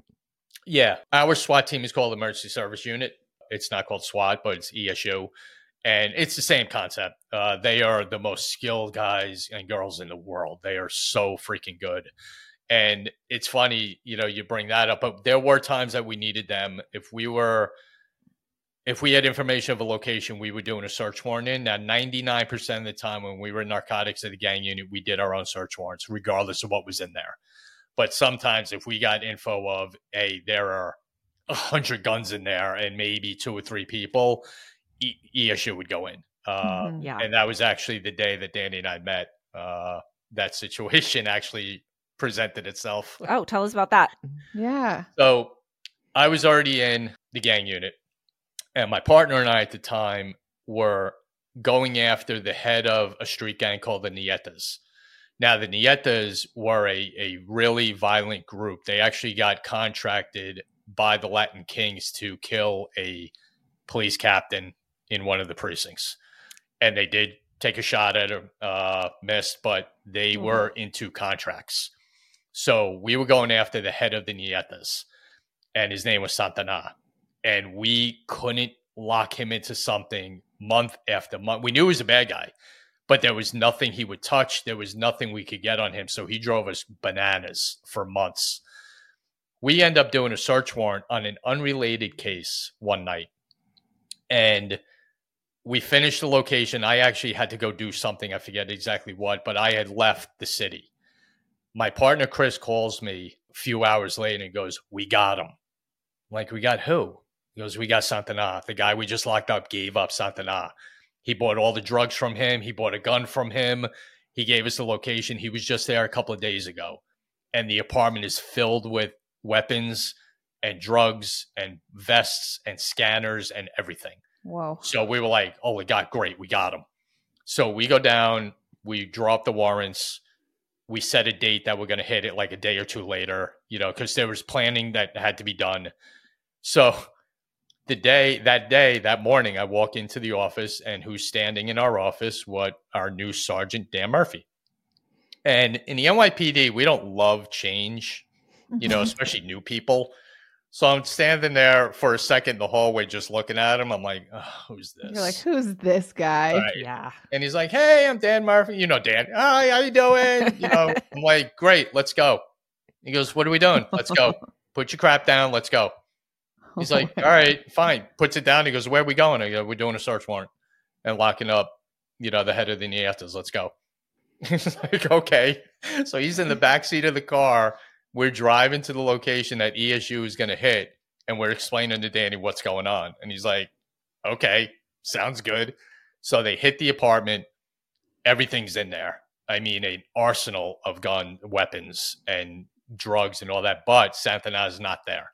Yeah. Our SWAT team is called Emergency Service Unit. It's not called SWAT, but it's E S U. And it's the same concept. Uh, they are the most skilled guys and girls in the world. They are so freaking good. And it's funny, you know, you bring that up, but there were times that we needed them. If we were... If we had information of a location, we were doing a search warrant in. Now, ninety-nine percent of the time when we were in narcotics at the gang unit, we did our own search warrants, regardless of what was in there. But sometimes if we got info of, hey, there are one hundred guns in there and maybe two or three people, E S U would go in. Uh, mm-hmm. Yeah. And that was actually the day that Danny and I met. Uh, that situation actually presented itself. Oh, tell us about that. Yeah. So I was already in the gang unit. And my partner and I at the time were going after the head of a street gang called the Nietas. Now, the Nietas were a, a really violent group. They actually got contracted by the Latin Kings to kill a police captain in one of the precincts. And they did take a shot at him, uh, missed, but they mm-hmm. were into contracts. So we were going after the head of the Nietas, and his name was Santana. And we couldn't lock him into something month after month. We knew he was a bad guy, but there was nothing he would touch. There was nothing we could get on him. So he drove us bananas for months. We end up doing a search warrant on an unrelated case one night. And we finished the location. I actually had to go do something. I forget exactly what, but I had left the city. My partner, Chris, calls me a few hours later and goes, we got him. I'm like, we got who? He goes, we got Santana. The guy we just locked up gave up Santana. He bought all the drugs from him. He bought a gun from him. He gave us the location. He was just there a couple of days ago. And the apartment is filled with weapons and drugs and vests and scanners and everything. Whoa. So we were like, oh, we got great. We got him. So we go down, we draw up the warrants. We set a date that we're going to hit it like a day or two later, you know, because there was planning that had to be done. So the day, that day, that morning, I walk into the office, and who's standing in our office? What our new Sergeant Dan Murphy. And in the N Y P D, we don't love change, you know, especially new people. So I'm standing there for a second in the hallway just looking at him. I'm like, oh, who's this? You're like, who's this guy? Right. Yeah. And he's like, hey, I'm Dan Murphy. You know, Dan. Hi, how you doing? You know, I'm like, great, let's go. He goes, what are we doing? Let's go. Put your crap down. Let's go. He's like, all right, fine. Puts it down. He goes, where are we going? I go, we're doing a search warrant and locking up, you know, the head of the Nietas. Let's go. He's like, okay. So he's in the back seat of the car. We're driving to the location that E S U is going to hit, and we're explaining to Danny what's going on. And he's like, okay, sounds good. So they hit the apartment. Everything's in there. I mean, an arsenal of gun weapons and drugs and all that, but Santana's not there.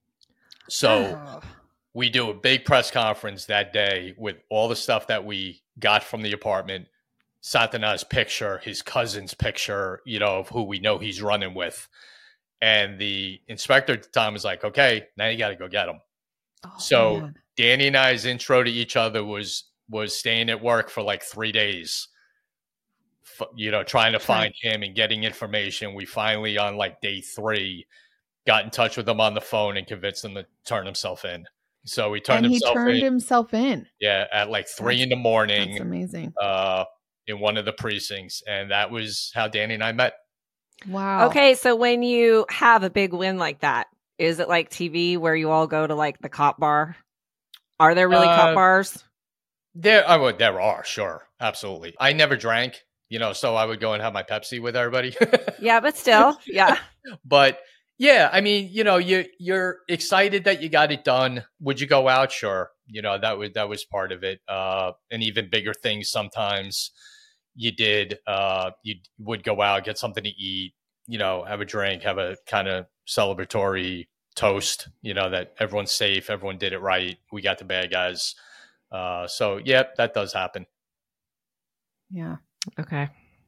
So Oh. we do a big press conference that day with all the stuff that we got from the apartment, Santana's picture, his cousin's picture, you know, of who we know he's running with. And the inspector at the time was like, okay, now you got to go get him. Oh, So man. Danny and I's intro to each other was was staying at work for like three days, f- you know, trying to find him and getting information. We finally, on like day three, got in touch with him on the phone and convinced him to turn himself in. So he turned and he himself turned in. himself in. Yeah, at like three That's- in the morning. That's amazing. Uh, in one of the precincts, and that was how Danny and I met. Wow. Okay, so when you have a big win like that, is it like T V where you all go to like the cop bar? Are there really Uh, cop bars? There, I would, there are, sure, absolutely. I never drank, you know, so I would go and have my Pepsi with everybody. Yeah, but still, yeah. But yeah, I mean, you know, you you're excited that you got it done. Would you go out? Sure, you know, that was that was part of it. Uh, and even bigger things sometimes. You did, uh, you would go out, get something to eat, you know, have a drink, have a kind of celebratory toast, you know, that everyone's safe, everyone did it right. We got the bad guys. Uh, so, yep, that does happen. Yeah. Okay.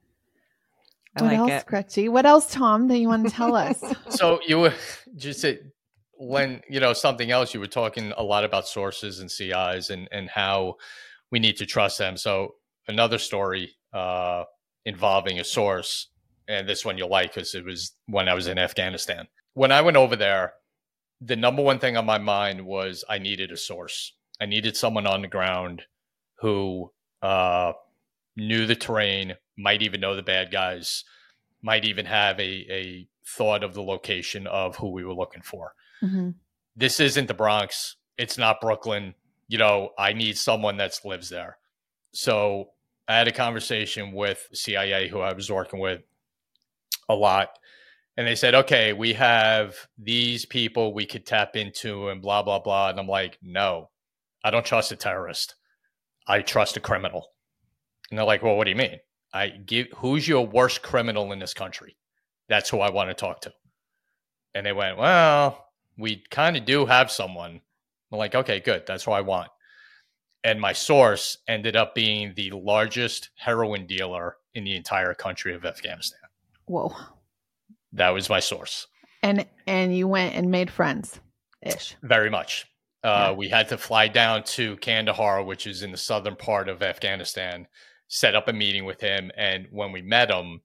I what like else, it. Gretchy? What else, Tom, that you want to tell us? So you were just uh, when, you know, something else, you were talking a lot about sources and C Is and, and how we need to trust them. So another story uh, involving a source, and this one you'll like because it was when I was in Afghanistan. When I went over there, the number one thing on my mind was I needed a source. I needed someone on the ground who uh, knew the terrain, might even know the bad guys, might even have a, a thought of the location of who we were looking for. Mm-hmm. This isn't the Bronx. It's not Brooklyn. You know, I need someone that lives there. So I had a conversation with C I A who I was working with a lot. And they said, okay, we have these people we could tap into and blah, blah, blah. And I'm like, no, I don't trust a terrorist. I trust a criminal. And they're like, well, what do you mean? I give, who's your worst criminal in this country? That's who I want to talk to. And they went, well, we kind of do have someone. I'm like, okay, good. That's who I want. And my source ended up being the largest heroin dealer in the entire country of Afghanistan. Whoa. That was my source. And and you went and made friends ish. Very much. Uh, Yeah. We had to fly down to Kandahar, which is in the southern part of Afghanistan, set up a meeting with him. And when we met him,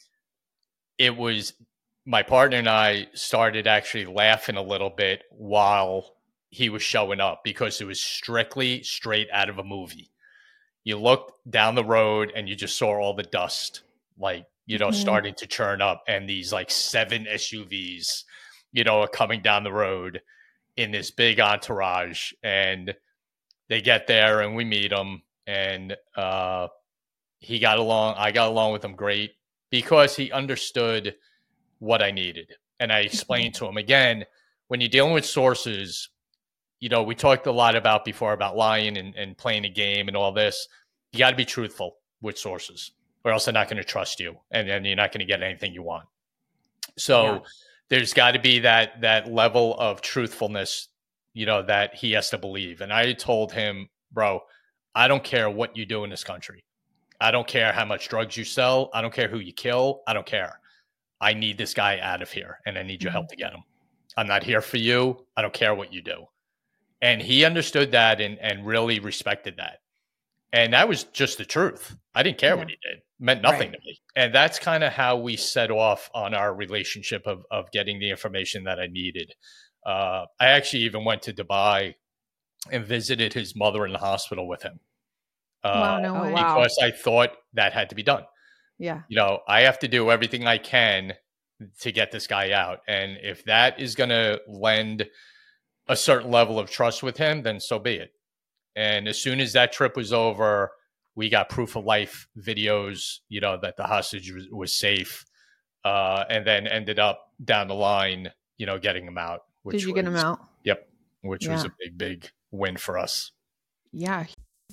it was my partner and I started actually laughing a little bit while he was showing up because it was strictly straight out of a movie. You looked down the road and you just saw all the dust, like, you know, Mhm. starting to churn up, and these like seven S U Vs, you know, are coming down the road in this big entourage. And they get there and we meet him, and uh, he got along. I got along with him great because he understood what I needed. And I explained to him again, when you're dealing with sources, you know, we talked a lot about before about lying and, and playing a game and all this. You got to be truthful with sources. or else they're not going to trust you, and then you're not going to get anything you want. So yeah. there's got to be that that level of truthfulness, you know, that he has to believe. And I told him, bro, I don't care what you do in this country. I don't care how much drugs you sell. I don't care who you kill. I don't care. I need this guy out of here, and I need your help to get him. I'm not here for you. I don't care what you do. And he understood that and, and really respected that. And that was just the truth. I didn't care yeah. what he did. It meant nothing right. to me. And that's kind of how we set off on our relationship of, of getting the information that I needed. Uh, I actually even went to Dubai and visited his mother in the hospital with him. Uh, wow, no way. Because I thought that had to be done. Yeah. You know, I have to do everything I can to get this guy out. And if that is going to lend a certain level of trust with him, then so be it. And as soon as that trip was over, we got proof of life videos, you know, that the hostage was, was safe, uh, and then ended up down the line, you know, getting him out. Which Did you was, get him out? Yep. Which yeah. was a big, big win for us. Yeah.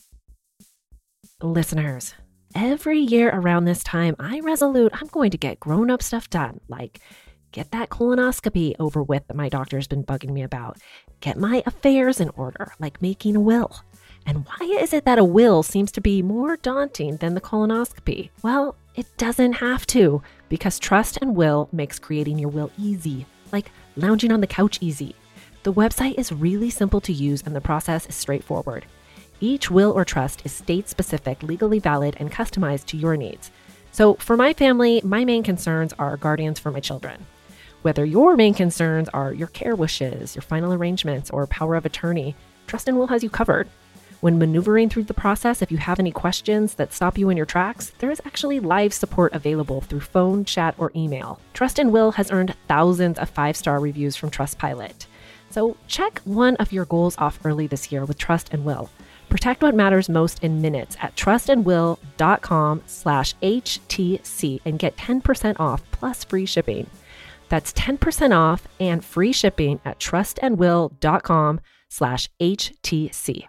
Listeners, every year around this time, I resolute I'm going to get grown-up stuff done, like get that colonoscopy over with that my doctor's been bugging me about, get my affairs in order, like making a will. And why is it that a will seems to be more daunting than the colonoscopy? Well, it doesn't have to, because Trust and Will makes creating your will easy, like lounging on the couch easy. The website is really simple to use and the process is straightforward. Each will or trust is state-specific, legally valid, and customized to your needs. So for my family, my main concerns are guardians for my children. Whether your main concerns are your care wishes, your final arrangements, or power of attorney, Trust and Will has you covered. When maneuvering through the process, if you have any questions that stop you in your tracks, there is actually live support available through phone, chat, or email. Trust and Will has earned thousands of five-star reviews from Trustpilot. So check one of your goals off early this year with Trust and Will. Protect what matters most in minutes at trustandwill.com slash HTC and get ten percent off plus free shipping. That's ten percent off and free shipping at trustandwill.com slash HTC.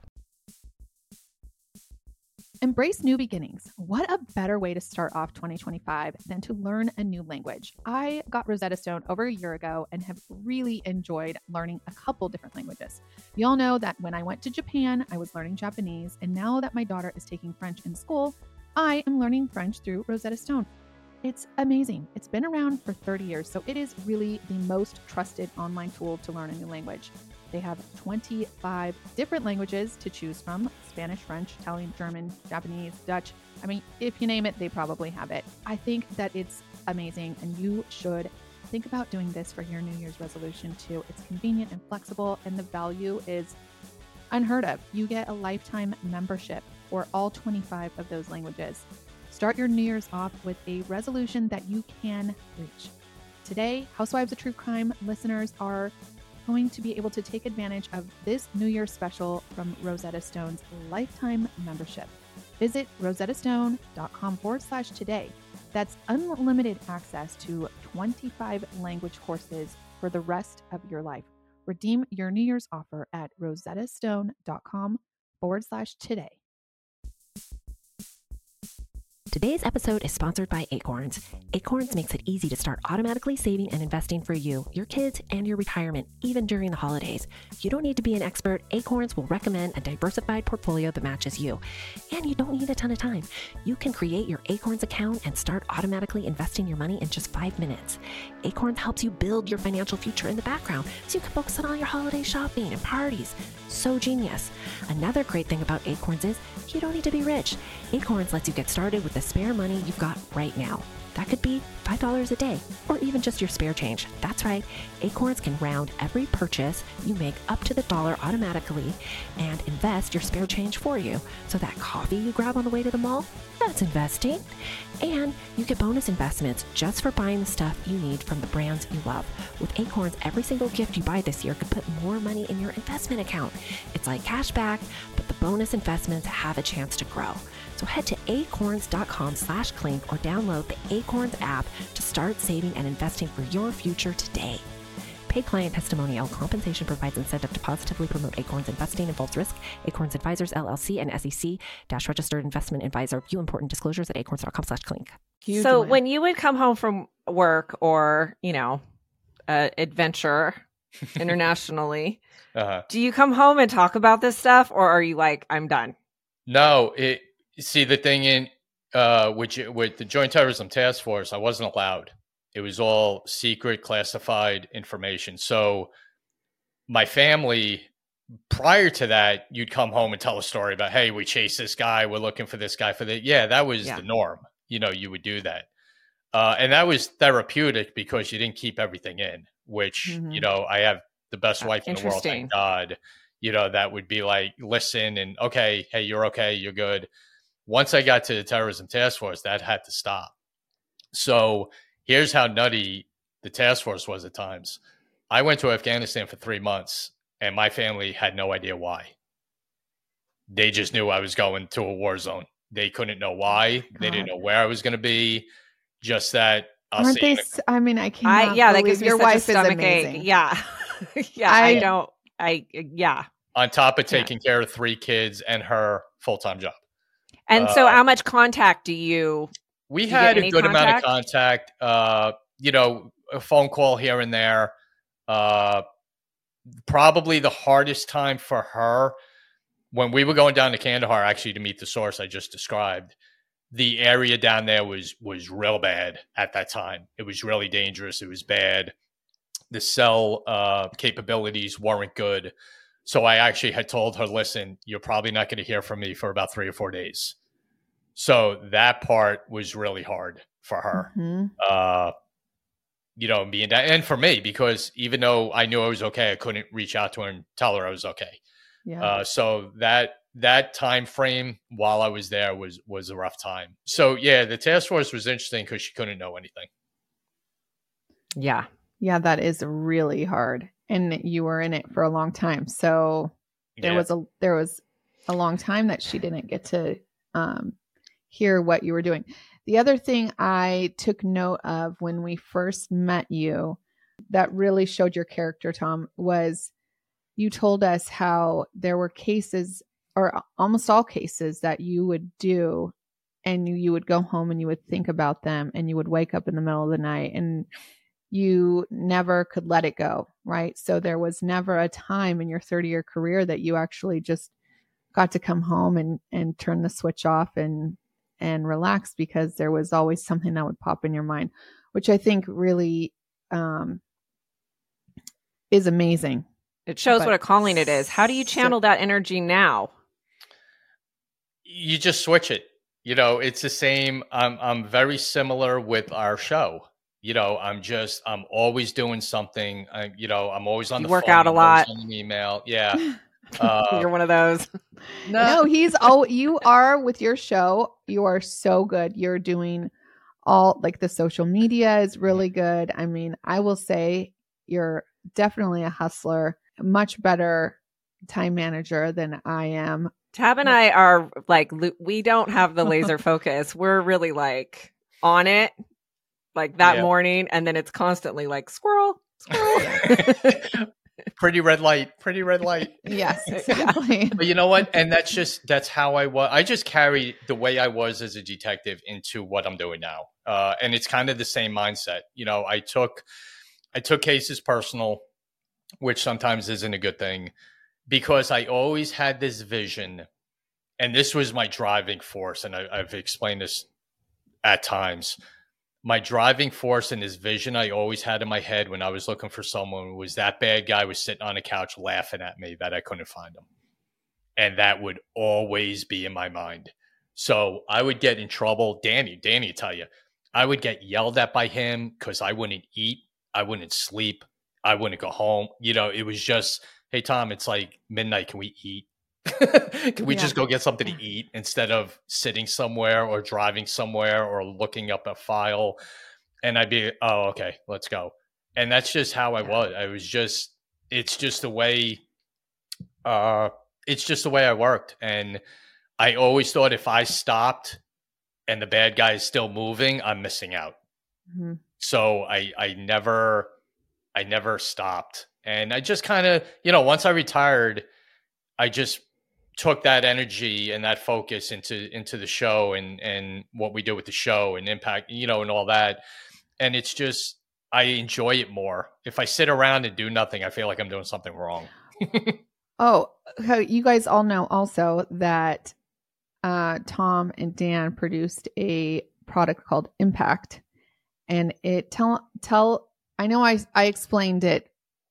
Embrace new beginnings. What a better way to start off twenty twenty-five than to learn a new language. I got Rosetta Stone over a year ago and have really enjoyed learning a couple different languages. You all know that when I went to Japan, I was learning Japanese, and now that my daughter is taking French in school, I am learning French through Rosetta Stone. It's amazing. It's been around for thirty years, so it is really the most trusted online tool to learn a new language. They have twenty-five different languages to choose from: Spanish, French, Italian, German, Japanese, Dutch. I mean, if you name it, they probably have it. I think that it's amazing, and you should think about doing this for your New Year's resolution too. It's convenient and flexible, and the value is unheard of. You get a lifetime membership for all twenty-five of those languages. Start your New Year's off with a resolution that you can reach. Today, Housewives of True Crime listeners are going to be able to take advantage of this New Year's special from Rosetta Stone's lifetime membership. Visit rosettastone.com forward slash today. That's unlimited access to twenty-five language courses for the rest of your life. Redeem your New Year's offer at rosettastone.com forward slash today. Today's episode is sponsored by Acorns. Acorns makes it easy to start automatically saving and investing for you, your kids, and your retirement, even during the holidays. You don't need to be an expert. Acorns will recommend a diversified portfolio that matches you. And you don't need a ton of time. You can create your Acorns account and start automatically investing your money in just five minutes. Acorns helps you build your financial future in the background so you can focus on all your holiday shopping and parties. So genius. Another great thing about Acorns is you don't need to be rich. Acorns lets you get started with the spare money you've got right now. That could be five dollars a day, or even just your spare change. That's right, Acorns can round every purchase you make up to the dollar automatically and invest your spare change for you. So that coffee you grab on the way to the mall, that's investing. And you get bonus investments just for buying the stuff you need from the brands you love. With Acorns, every single gift you buy this year could put more money in your investment account. It's like cash back, but the bonus investments have a chance to grow. So head to acorns.com slash clink or download the Acorns app to start saving and investing for your future today. Paid client testimonial. Compensation provides incentive to positively promote Acorns Investing Involves Risk. Acorns Advisors, L L C, and S E C-registered investment advisor. View important disclosures at acorns.com slash clink. Huge So win. when you would come home from work or, you know, uh, adventure internationally, Uh-huh. do you come home and talk about this stuff, or are you like, I'm done? No, it see the thing in uh with with the Joint Terrorism Task Force, I wasn't allowed. It was all secret, classified information. So my family, prior to that, you'd come home and tell a story about, hey, we chased this guy, we're looking for this guy for the yeah, that was Yeah. the norm. You know, you would do that. Uh, and that was therapeutic because you didn't keep everything in, which, Mhm. you know, I have the best Uh, wife in the world, interesting. thank God. You know, that would be like, listen and okay, hey, you're okay, you're good. Once I got to the Terrorism Task Force, that had to stop. So here's how nutty the task force was at times. I went to Afghanistan for three months and my family had no idea why. They just knew I was going to a war zone. They couldn't know why. They didn't know where I was going to be. Just that I'll Aren't see they? you in a- s- I mean, I can't. I yeah, that believe gives me your such wife a is stomach amazing. ache. Yeah, yeah. I, I- don't. I yeah. on top of Yeah. taking care of three kids and her full-time job. And so, Uh, how much contact do you? We You get had a any good amount of contact? contact, uh, you know, a phone call here and there. Uh, probably the hardest time for her when we were going down to Kandahar, actually, to meet the source I just described. The area down there was was real bad at that time. It was really dangerous. It was bad. The cell uh, capabilities weren't good. So I actually had told her, listen, you're probably not going to hear from me for about three or four days. So that part was really hard for her. Mhm. Uh, you know, being that, and for me, because even though I knew I was okay, I couldn't reach out to her and tell her I was okay. Yeah. Uh, so that that time frame while I was there was was a rough time. So yeah, the task force was interesting because she couldn't know anything. Yeah. Yeah, that is really hard. And you were in it for a long time. So there Yeah. was a there was a long time that she didn't get to um, hear what you were doing. The other thing I took note of when we first met you that really showed your character, Tom, was you told us how there were cases, or almost all cases, that you would do, and you, you would go home and you would think about them, and you would wake up in the middle of the night and you never could let it go, right? So there was never a time in your thirty-year career that you actually just got to come home and and turn the switch off and and relax, because there was always something that would pop in your mind, which I think really um, is amazing. It shows But what a calling it is. How do you so- channel that energy now? You just switch it. You know, it's the same. I'm I'm very similar with our show. You know, I'm just I'm always doing something. I, you know, I'm always on You the work phone, out a I'm always lot. on an email. Yeah. Uh, You're one of those. No, he's oh, you are with your show. You are so good. You're doing all, like, the social media is really good. I mean, I will say you're definitely a hustler, much better time manager than I am. Tab and I are like, lo- we don't have the laser focus. We're really like on it, like that Yeah. morning. And then it's constantly like squirrel, squirrel. pretty red light. Pretty red light. Yes, exactly. But you know what? And that's just that's how I was. I just carry the way I was as a detective into what I'm doing now, uh, and it's kind of the same mindset. You know, I took I took cases personal, which sometimes isn't a good thing, because I always had this vision, and this was my driving force. And I, I've explained this at times. My driving force and this vision I always had in my head when I was looking for someone was that bad guy was sitting on a couch laughing at me that I couldn't find him. And that would always be in my mind. So I would get in trouble. Danny, Danny will tell you, I would get yelled at by him because I wouldn't eat. I wouldn't sleep. I wouldn't go home. You know, it was just, hey, Tom, it's like midnight. Can we eat? Can we Yeah. just go get something to eat instead of sitting somewhere or driving somewhere or looking up a file? And I'd be, oh, okay, let's go. And that's just how I was. I was just, it's just the way, uh, it's just the way I worked. And I always thought if I stopped and the bad guy is still moving, I'm missing out. Mhm. So I, I never, I never stopped. And I just kind of, you know, once I retired, I just took that energy and that focus into into the show and and what we do with the show and impact, you know, and all that. And it's just, I enjoy it more. If I sit around and do nothing, I feel like I'm doing something wrong. Oh, you guys all know also that uh, Tom and Dan produced a product called Impact, and it tell tell. I know I I explained it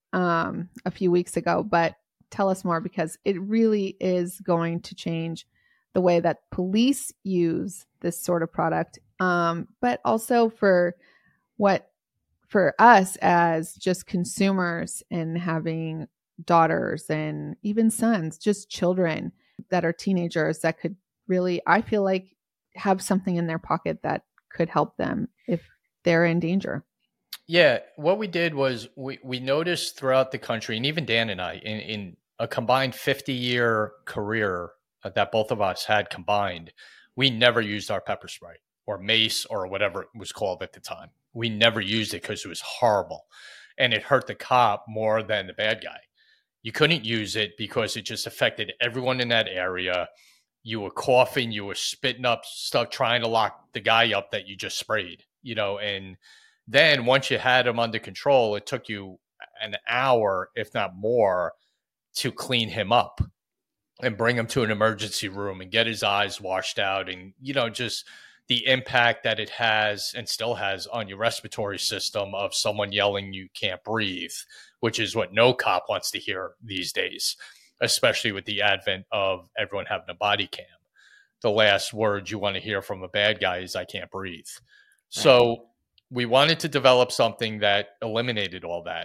um, a few weeks ago, but tell us more, because it really is going to change the way that police use this sort of product, um, but also for what for us as just consumers and having daughters and even sons, just children that are teenagers that could really, I feel like, have something in their pocket that could help them if they're in danger. Yeah, what we did was we, we noticed throughout the country, and even Dan and I, in, in a combined fifty-year career that both of us had combined, we never used our pepper spray or mace or whatever it was called at the time. We never used it because it was horrible, and it hurt the cop more than the bad guy. You couldn't use it because it just affected everyone in that area. You were coughing, you were spitting up stuff, trying to lock the guy up that you just sprayed, you know, and then once you had him under control, it took you an hour, if not more, to clean him up and bring him to an emergency room and get his eyes washed out. And, you know, just the impact that it has and still has on your respiratory system of someone yelling you can't breathe, which is what no cop wants to hear these days, especially with the advent of everyone having a body cam. The last word you want to hear from a bad guy is, I can't breathe. Right. So we wanted to develop something that eliminated all that.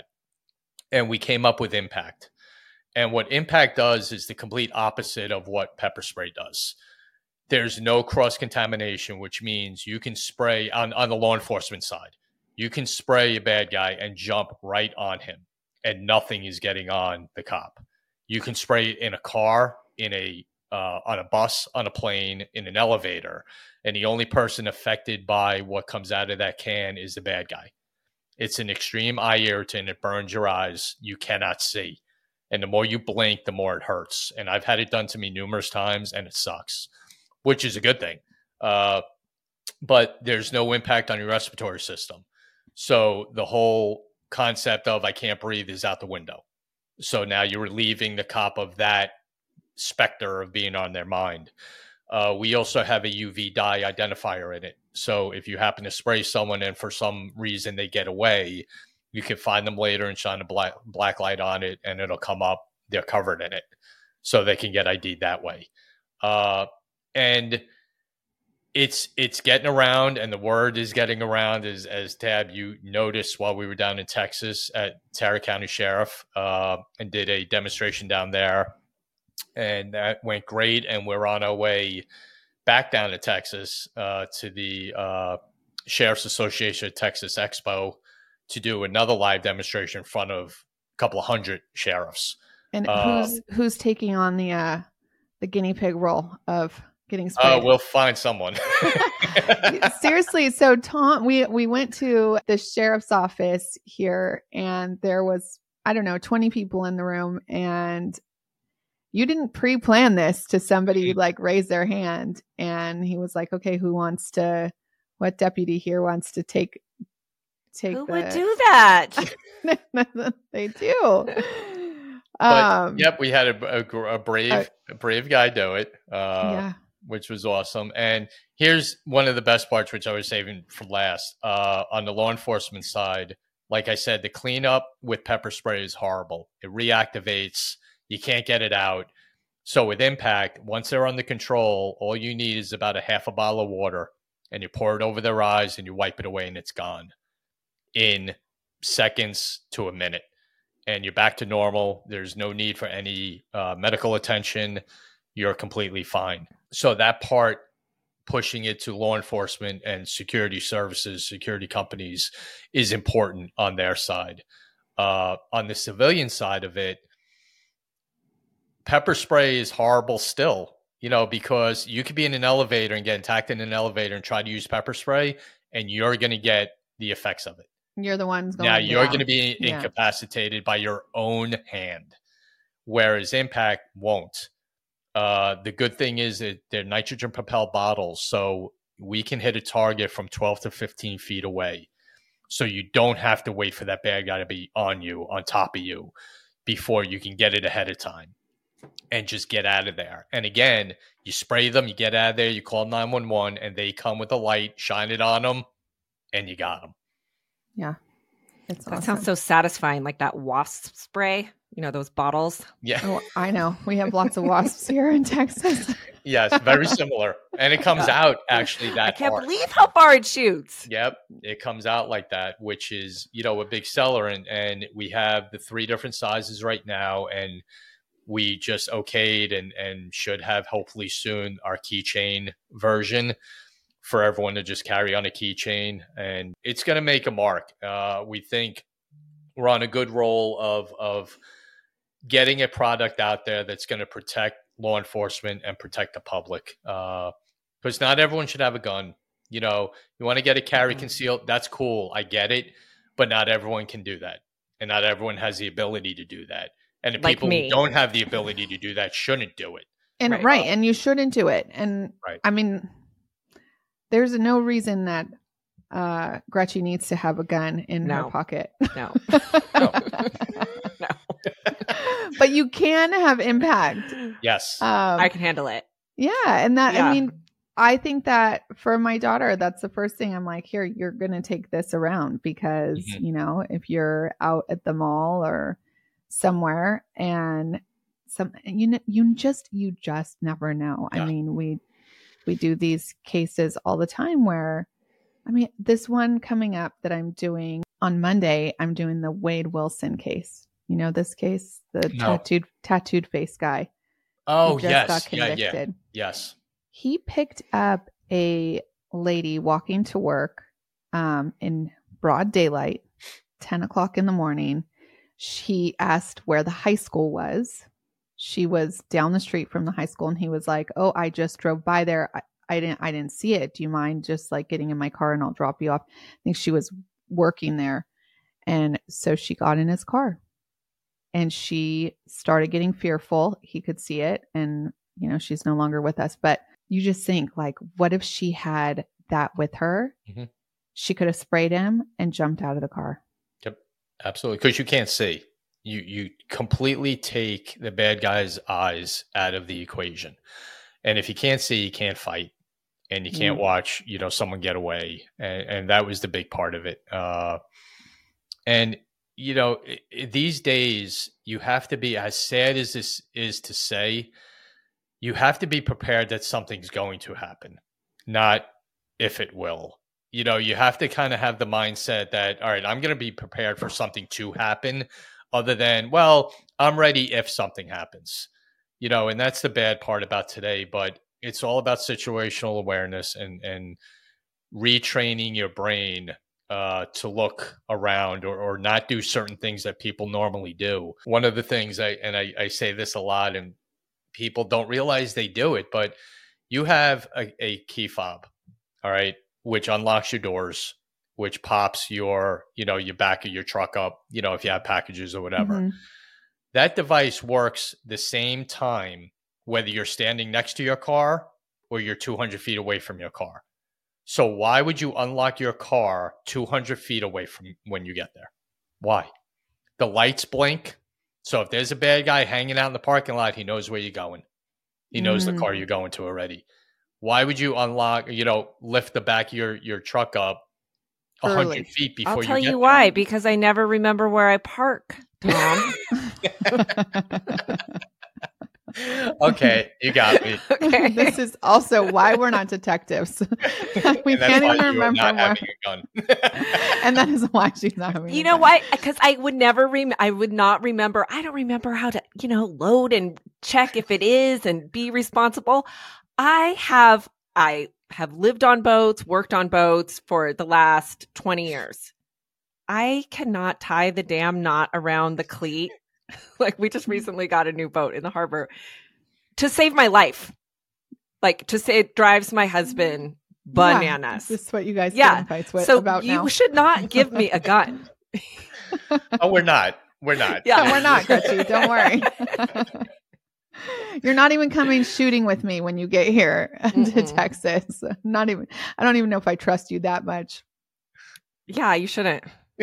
And we came up with Impact. And what Impact does is the complete opposite of what pepper spray does. There's no cross-contamination, which means you can spray on, on the law enforcement side. You can spray a bad guy and jump right on him, and nothing is getting on the cop. You can spray in a car, in a uh, on a bus, on a plane, in an elevator, and the only person affected by what comes out of that can is the bad guy. It's an extreme eye irritant. It burns your eyes. You cannot see. And the more you blink, the more it hurts. And I've had it done to me numerous times, and it sucks, which is a good thing. Uh, but there's no impact on your respiratory system. So the whole concept of I can't breathe is out the window. So now you're relieving the cop of that specter of being on their mind. Uh, we also have a U V dye identifier in it. So if you happen to spray someone and for some reason they get away, you can find them later and shine a black, black light on it, and it'll come up. They're covered in it. So they can get I D'd that way. Uh, and it's it's getting around, and the word is getting around. As, as Tab, you noticed while we were down in Texas at Tarrant County Sheriff uh, and did a demonstration down there. And that went great. And we're on our way back down to Texas uh, to the uh, Sheriff's Association of Texas Expo to do another live demonstration in front of a couple of hundred sheriffs. And uh, who's who's taking on the uh, the guinea pig role of getting sprayed? Oh, uh, we'll find someone. Seriously. So Tom, we, we went to the sheriff's office here, and there was, I don't know, twenty people in the room, and you didn't pre-plan this to somebody like raise their hand. And he was like, okay, who wants to, what deputy here wants to take, take Who the... would do that? They do. But, um, yep, we had a, a, a brave, uh, a brave guy do it, uh, yeah. which was awesome. And here's one of the best parts, which I was saving for last. Uh, on the law enforcement side, like I said, the cleanup with pepper spray is horrible. It reactivates. You can't get it out. So with Impact, once they're under control, all you need is about a half a bottle of water, and you pour it over their eyes and you wipe it away, and it's gone in seconds to a minute. And you're back to normal. There's no need for any uh, medical attention. You're completely fine. So that part, pushing it to law enforcement and security services, security companies, is important on their side. Uh, on the civilian side of it, pepper spray is horrible still, you know, because you could be in an elevator and get attacked in an elevator and try to use pepper spray, and you're going to get the effects of it. You're the ones going Now you're down. going to be Yeah. incapacitated by your own hand, whereas impact won't. Uh, the good thing is that they're nitrogen propelled bottles, so we can hit a target from twelve to fifteen feet away. So you don't have to wait for that bad guy to be on you, on top of you, before you can get it ahead of time and just get out of there. And again, you spray them, you get out of there, you call nine one one, and they come with a light, shine it on them, and you got them. Yeah. It's That awesome. sounds so satisfying, like that wasp spray. You know, those bottles. Yeah. Oh, I know. We have lots of wasps here in Texas. Yes, very similar. And it comes out actually that I can't hard. believe how far it shoots. Yep, it comes out like that, which is, you know, a big seller. And, and we have the three different sizes right now. And we just okayed and, and should have hopefully soon our keychain version for everyone to just carry on a keychain. And it's going to make a mark. Uh, we think we're on a good roll of of getting a product out there that's going to protect law enforcement and protect the public. Because uh, not everyone should have a gun. You know, you want to get a carry Mm-hmm. concealed, that's cool. I get it. But not everyone can do that. And not everyone has the ability to do that. And the Like people me. who don't have the ability to do that shouldn't do it. And Right. right. And you shouldn't do it. And Right. I mean, there's no reason that uh, Gretchen needs to have a gun in her No. pocket. No. No. No. But you can have impact. Yes. Um, I can handle it. yeah. And that, Yeah. I mean, I think that for my daughter, that's the first thing I'm like, here, you're going to take this around because, Mhm. you know, if you're out at the mall or somewhere and some, you know, you just, you just never know. Yeah. I mean, we, we do these cases all the time where, I mean, this one coming up that I'm doing on Monday, I'm doing the Wade Wilson case. You know, this case, the No. tattooed, tattooed face guy. oh, who just yes. got Yeah, convicted. yeah. Yes. He picked up a lady walking to work um, in broad daylight, ten o'clock in the morning. She asked where the high school was. She was down the street from the high school, and he was like, "Oh, I just drove by there. I, I didn't, I didn't see it. Do you mind just like getting in my car and I'll drop you off?" I think she was working there, and so she got in his car, and she started getting fearful. He could see it, and you know she's no longer with us, but. You just think like, what if she had that with her? Mhm. She could have sprayed him and jumped out of the car. Yep. Absolutely. Because you can't see. You you completely take the bad guy's eyes out of the equation. And if you can't see, you can't fight. And you can't Mm. watch, you know, someone get away. And, and that was the big part of it. Uh, and, you know, i i these days, you have to be, as sad as this is to say, you have to be prepared that something's going to happen, not if it will. You know, you have to kind of have the mindset that, all right, I'm going to be prepared for something to happen other than, well, I'm ready if something happens. You know, and that's the bad part about today, but it's all about situational awareness and, and retraining your brain uh, to look around or, or not do certain things that people normally do. One of the things I, and I, I say this a lot, and people don't realize they do it, but you have a, a key fob, all right, which unlocks your doors, which pops your, you know, your back of your truck up, you know, if you have packages or whatever. Mhm. That device works the same time, whether you're standing next to your car or you're two hundred feet away from your car. So why would you unlock your car two hundred feet away from when you get there? Why? The lights blink. So if there's a bad guy hanging out in the parking lot, he knows where you're going. He knows Mm. the car you're going to already. Why would you unlock, you know, lift the back of your, your truck up one hundred Early. feet before I'll you tell get you there? why. Because I never remember where I park, Tom. Okay, you got me. Okay. This is also why we're not detectives. we And that's can't why even you are remember not where. having a gun. And that is why she's not having You a know gun. why? Because I would never rem- I would not remember. I don't remember how to, you know, load and check if it is and be responsible. I have, I have lived on boats, worked on boats for the last twenty years. I cannot tie the damn knot around the cleat. Like we just recently got a new boat in the harbor to save my life. Like to say it drives my husband bananas. Yeah, this is what you guys Yeah. get in fights with So about you now. should not give me a gun. Oh, we're not. We're not. Yeah. We're not, Gretchen. Don't worry. You're not even coming shooting with me when you get here to Mm-mm. Texas. Not even. I don't even know if I trust you that much. Yeah, you shouldn't.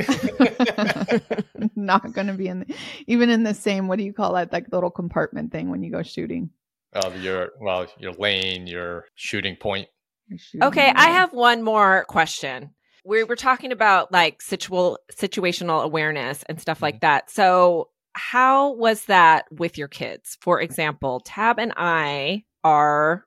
Not going to be in the, even in the same, what do you call that, like little compartment thing when you go shooting. Oh, your well, your lane, your shooting point. You're shooting Okay, away. I have one more question. We were talking about like situal situational awareness and stuff like that. So, how was that with your kids? For example, Tab and I are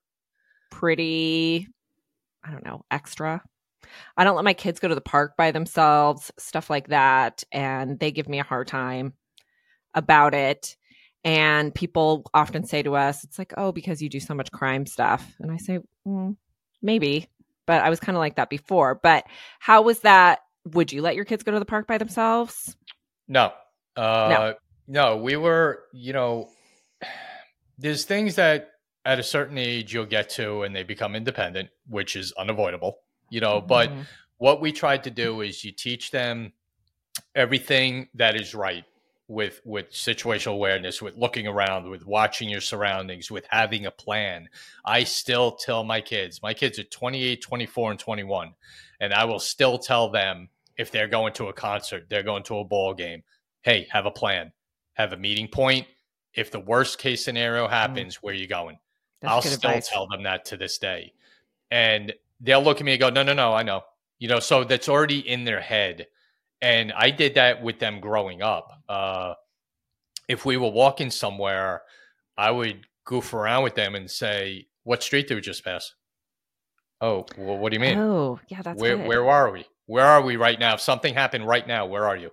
pretty, I don't know, extra. I don't let my kids go to the park by themselves, stuff like that, and they give me a hard time about it. And people often say to us, it's like, oh, because you do so much crime stuff. And I say, mm, maybe, but I was kind of like that before. But how was that? Would you let your kids go to the park by themselves? No. Uh, no. No, we were, you know, there's things that at a certain age you'll get to and they become independent, which is unavoidable, you know, but Mhm. what we tried to do is you teach them everything that is right with with situational awareness, with looking around, with watching your surroundings, with having a plan. I still tell my kids, my kids are twenty-eight, twenty-four, and twenty-one, and I will still tell them if they're going to a concert, they're going to a ball game, hey, have a plan, have a meeting point. If the worst case scenario happens, mm. where are you going? That's I'll good still advice. tell them that to this day. And they'll look at me and go, no, no, no, I know. You know, so that's already in their head. And I did that with them growing up. Uh, if we were walking somewhere, I would goof around with them and say, what street did we just pass? Oh, well, what do you mean? Oh, yeah, that's where, good. where are we? Where are we right now? If something happened right now, where are you?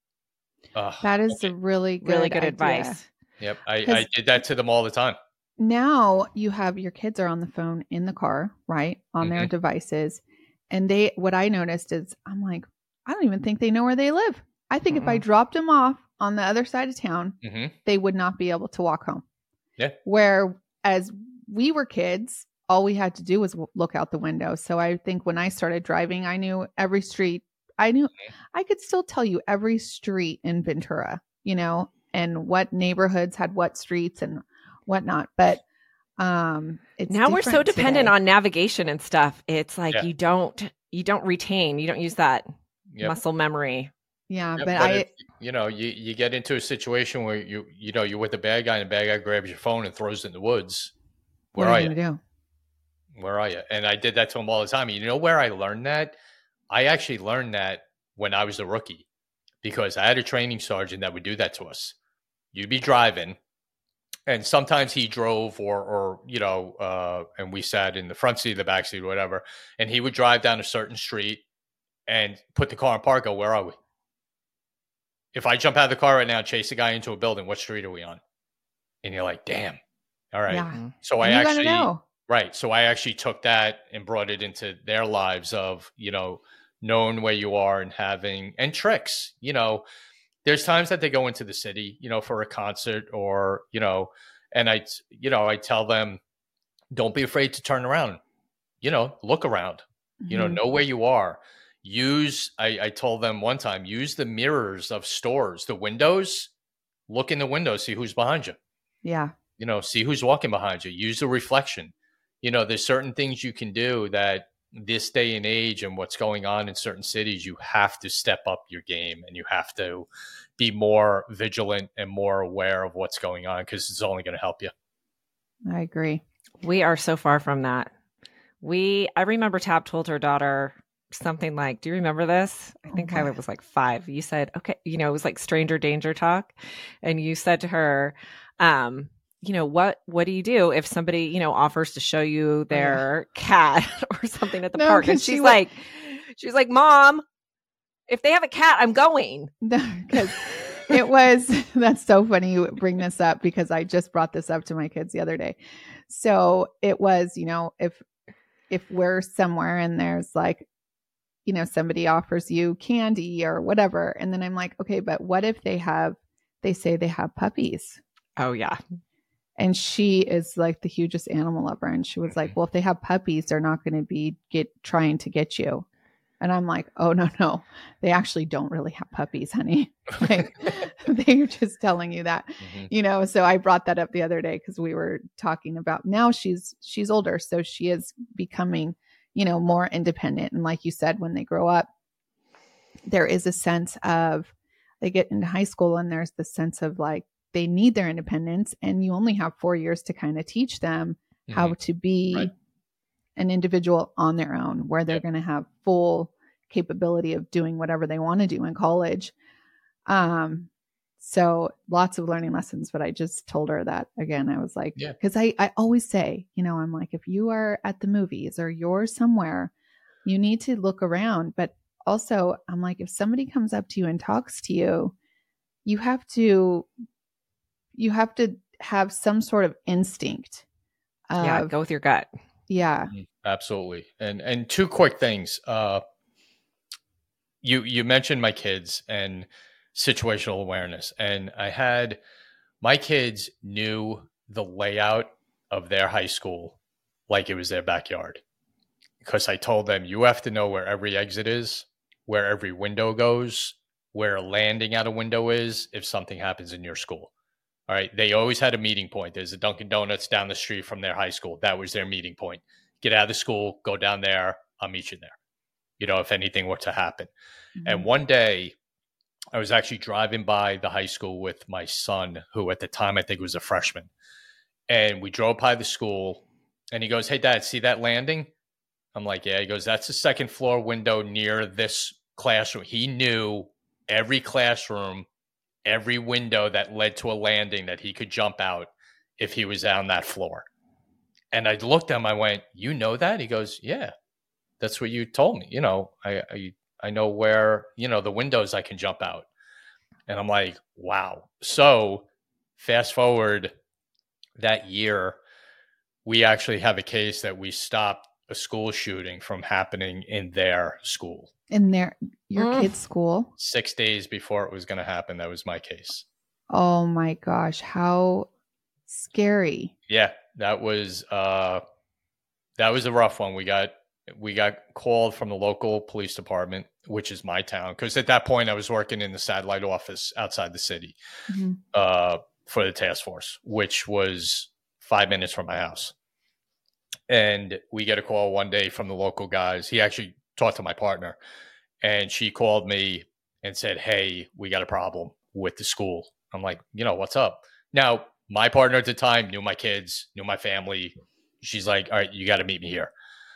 Uh, That is okay. a really good, really good idea. advice. Yep. I, 'Cause- I did that to them all the time. Now you have your kids are on the phone in the car, right? On their Mhm. devices. And they, what I noticed is I'm like, I don't even think they know where they live. I think if I Mm-mm. dropped them off on the other side of town, hmm they would not be able to walk home. Yeah. Where as we were kids, all we had to do was w- look out the window. So I think when I started driving, I knew every street. I knew I could still tell you every street in Ventura, you know, and what neighborhoods had what streets and whatnot. But um, it's Now we're so different dependent today. on navigation and stuff. It's like Yeah. you don't you don't retain, you don't use that Yep. muscle memory. Yeah, Yep, but, but I if, you know, you, you get into a situation where you you know you're with a bad guy and the bad guy grabs your phone and throws it in the woods. what Where are are you you? gonna do? Where are you? And I did that to him all the time. You know where I learned that? I actually learned that when I was a rookie because I had a training sergeant that would do that to us. You'd be driving, and sometimes he drove or, or you know, uh, and we sat in the front seat, the back seat, whatever, and he would drive down a certain street and put the car in park. Go, where are we? If I jump out of the car right now and chase a guy into a building, what street are we on? And you're like, damn. All right. Yeah, So I And you actually, gotta know. right. So I actually took that and brought it into their lives of, you know, knowing where you are and having, and tricks, you know, there's times that they go into the city, you know, for a concert or, you know, and I, you know, I tell them, don't be afraid to turn around, you know, look around, you know, Mhm. know where you are. Use, I, I told them one time, use the mirrors of stores, the windows, look in the windows, see who's behind you, Yeah. you know, see who's walking behind you, use the reflection. You know, there's certain things you can do that this day and age and what's going on in certain cities, you have to step up your game and you have to be more vigilant and more aware of what's going on because it's only going to help you. I agree. We are so far from that. We I remember Tab told her daughter something like, do you remember this? I think What? Kyla was like five. You said, okay, you know, it was like stranger danger talk. And you said to her, um, you know, what what do you do if somebody, you know, offers to show you their cat or something at the No, park? And 'cause she she's wa- like, she's like, Mom, if they have a cat, I'm going. Because it was, that's so funny you bring this up because I just brought this up to my kids the other day. So it was, you know, if, if we're somewhere and there's like, you know, somebody offers you candy or whatever. And then I'm like, okay, but what if they have, they say they have puppies Oh, yeah. And she is like the hugest animal lover. And she was like, well, if they have puppies, they're not going to be get trying to get you. And I'm like, oh, no, no, they actually don't really have puppies, honey. Like, they're just telling you that, mm-hmm. you know? So I brought that up the other day because we were talking about now she's, she's older. So she is becoming, you know, more independent. And like you said, when they grow up, there is a sense of, they get into high school and there's the sense of like, they need their independence, and you only have four years to kind of teach them mm-hmm. how to be right. an individual on their own, where they're yep. going to have full capability of doing whatever they want to do in college. Um, so lots of learning lessons, but I just told her that again, I was like, yeah. cause I, I always say, you know, I'm like, if you are at the movies or you're somewhere, you need to look around. But also I'm like, if somebody comes up to you and talks to you, you have to, you have to have some sort of instinct. Of, yeah. Go with your gut. Yeah, absolutely. And, and two quick things. Uh, you, you mentioned my kids and situational awareness, and I had, my kids knew the layout of their high school like it was their backyard, because I told them, you have to know where every exit is, where every window goes, where a landing at a window is if something happens in your school. All right. They always had a meeting point. There's a Dunkin' Donuts down the street from their high school. That was their meeting point. Get out of the school, go down there. I'll meet you there, you know, if anything were to happen. Mm-hmm. And one day I was actually driving by the high school with my son, who at the time I think was a freshman. And we drove by the school and he goes, hey, Dad, see that landing? I'm like, yeah. He goes, that's the second floor window near this classroom. He knew every classroom, every window that led to a landing that he could jump out if he was on that floor. And I looked at him, I went, you know that? He goes, yeah, that's what you told me. You know, I, I, I know where, you know, the windows I can jump out. And I'm like, wow. So fast forward that year, we actually have a case that we stopped a school shooting from happening in their school. In their, your mm. kid's school? Six days before it was going to happen. That was my case. Oh my gosh. How scary. Yeah, that was, uh, that was a rough one. We got, we got called from the local police department, which is my town. Cause at that point I was working in the satellite office outside the city, mm-hmm. uh, for the task force, which was five minutes from my house. And we get a call one day from the local guys. He actually talked to my partner, and she called me and said, hey, we got a problem with the school. I'm like, you know, what's up? Now, my partner at the time knew my kids, knew my family. She's like, all right, you got to meet me here.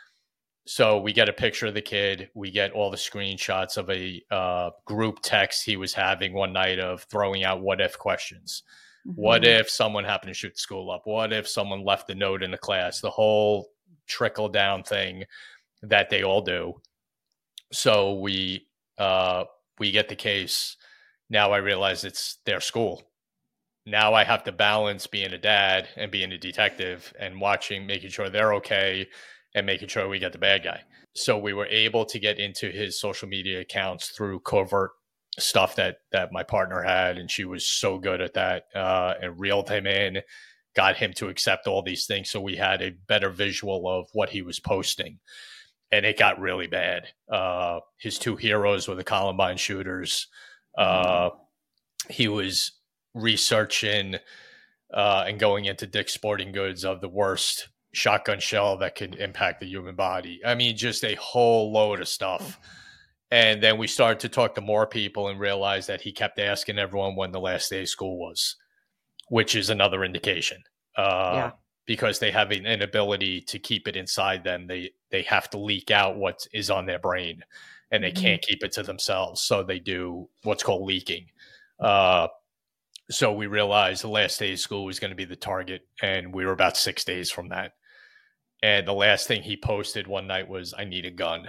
So we get a picture of the kid. We get all the screenshots of a uh, group text he was having one night of throwing out what if questions. Mm-hmm. What if someone happened to shoot the school up? What if someone left a note in the class? The whole trickle down thing that they all do. So we uh, we get the case. Now I realize it's their school. Now I have to balance being a dad and being a detective and watching, making sure they're okay and making sure we get the bad guy. So we were able to get into his social media accounts through covert stuff that that my partner had, and she was so good at that, uh, and reeled him in, got him to accept all these things. So we had a better visual of what he was posting, and it got really bad. Uh, his two heroes were the Columbine shooters. Uh, he was researching uh, and going into Dick's Sporting Goods of the worst shotgun shell that could impact the human body. I mean, just a whole load of stuff. And then we started to talk to more people and realize that he kept asking everyone when the last day of school was, which is another indication. Uh, yeah. Because they have an inability to keep it inside them. They they have to leak out what is on their brain, and they mm-hmm. can't keep it to themselves. So they do what's called leaking. Uh, so we realized the last day of school was going to be the target, and we were about six days from that. And the last thing he posted one night was, I need a gun.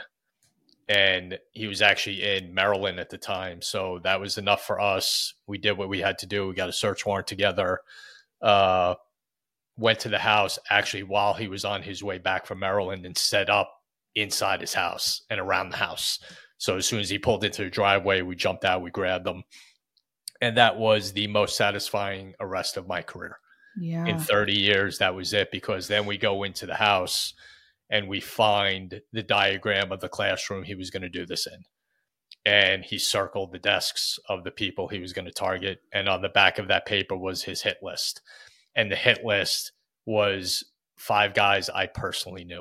And he was actually in Maryland at the time. So that was enough for us. We did what we had to do. We got a search warrant together, uh, went to the house actually while he was on his way back from Maryland, and set up inside his house and around the house. So as soon as he pulled into the driveway, we jumped out, we grabbed them. And that was the most satisfying arrest of my career. Yeah. in thirty years, that was it. Because then we go into the house and we find the diagram of the classroom he was going to do this in. And he circled the desks of the people he was going to target. And on the back of that paper was his hit list. And the hit list was five guys I personally knew.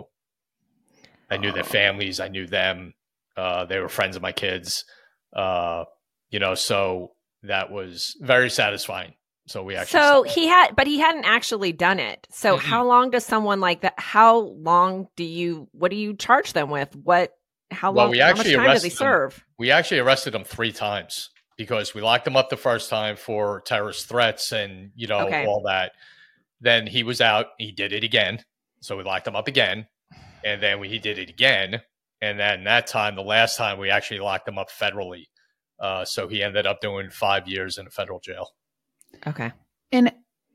I knew their families. I knew them. Uh, they were friends of my kids. Uh, you know, so that was very satisfying. So we actually. So he had, but he hadn't actually done it. So Mm-hmm. how long does someone like that? How long do you? What do you charge them with? What? How Well, long? we how much actually time does he arrested him. serve? We actually arrested him three times because we locked him up the first time for terrorist threats and, you know, Okay. all that. Then he was out. He did it again. So we locked him up again. And then we, he did it again. And then that time, the last time, we actually locked him up federally. Uh, so he ended up doing five years in a federal jail. Okay. And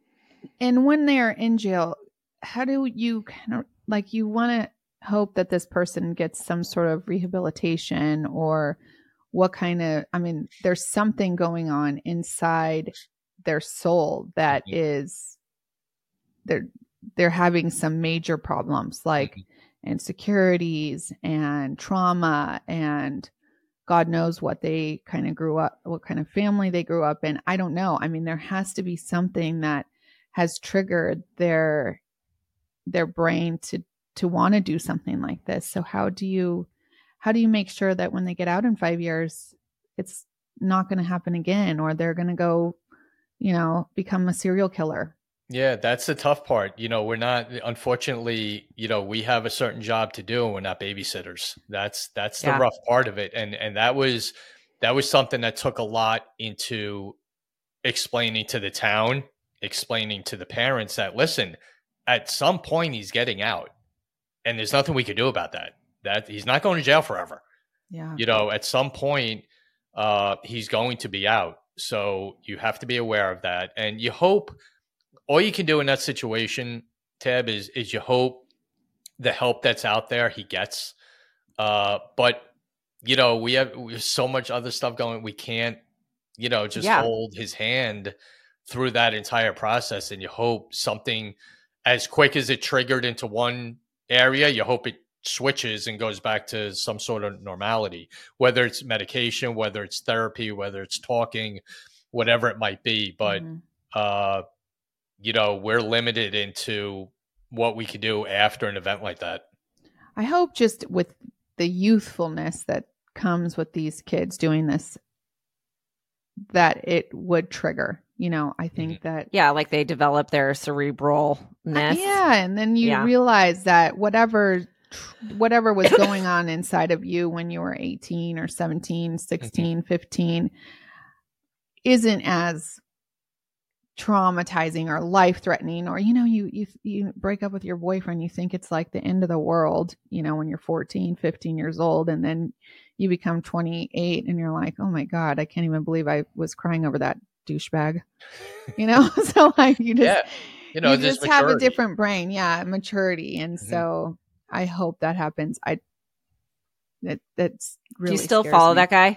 and when they're in jail, how do you kind of like you want to hope that this person gets some sort of rehabilitation, or what kind of, I mean, there's something going on inside their soul that Mhm. is they're they're having some major problems like Mhm. insecurities and trauma and God knows what they kind of grew up, what kind of family they grew up in. I don't know. I mean, there has to be something that has triggered their their brain to to want to do something like this. So how do you how do you make sure that when they get out in five years, it's not going to happen again, or they're going to go, you know, become a serial killer? Yeah, that's the tough part. You know, we're not, unfortunately, you know, we have a certain job to do and we're not babysitters. That's, that's the Yeah. rough part of it. And, and that was, that was something that took a lot into explaining to the town, explaining to the parents that, listen, at some point he's getting out and there's nothing we could do about that. That he's not going to jail forever. Yeah. You know, at some point, uh, he's going to be out. So you have to be aware of that. And you hope, all you can do in that situation, Tab, is is you hope the help that's out there he gets. Uh, but you know, we have, we have so much other stuff going. We can't, you know, just Yeah. hold his hand through that entire process. And you hope something, as quick as it triggered into one area, you hope it switches and goes back to some sort of normality. Whether it's medication, whether it's therapy, whether it's talking, whatever it might be. But Mhm. uh, you know, we're limited into what we could do after an event like that. I hope just with the youthfulness that comes with these kids doing this, that it would trigger, you know, I think that, Yeah, like they develop their cerebralness. yeah. And then you Yeah. realize that whatever, whatever was going on inside of you when you were eighteen or seventeen, sixteen, fifteen isn't as traumatizing or life threatening, or, you know, you, you, you break up with your boyfriend, you think it's like the end of the world, you know, when you're fourteen, fifteen years old, and then you become twenty-eight and you're like, oh my God, I can't even believe I was crying over that douchebag, you know? So like you just, Yeah. You know, you there's just have a maturity. different brain. Yeah. Maturity. And Mhm. so I hope that happens. I, that that's really, Do you still scares follow me. that guy?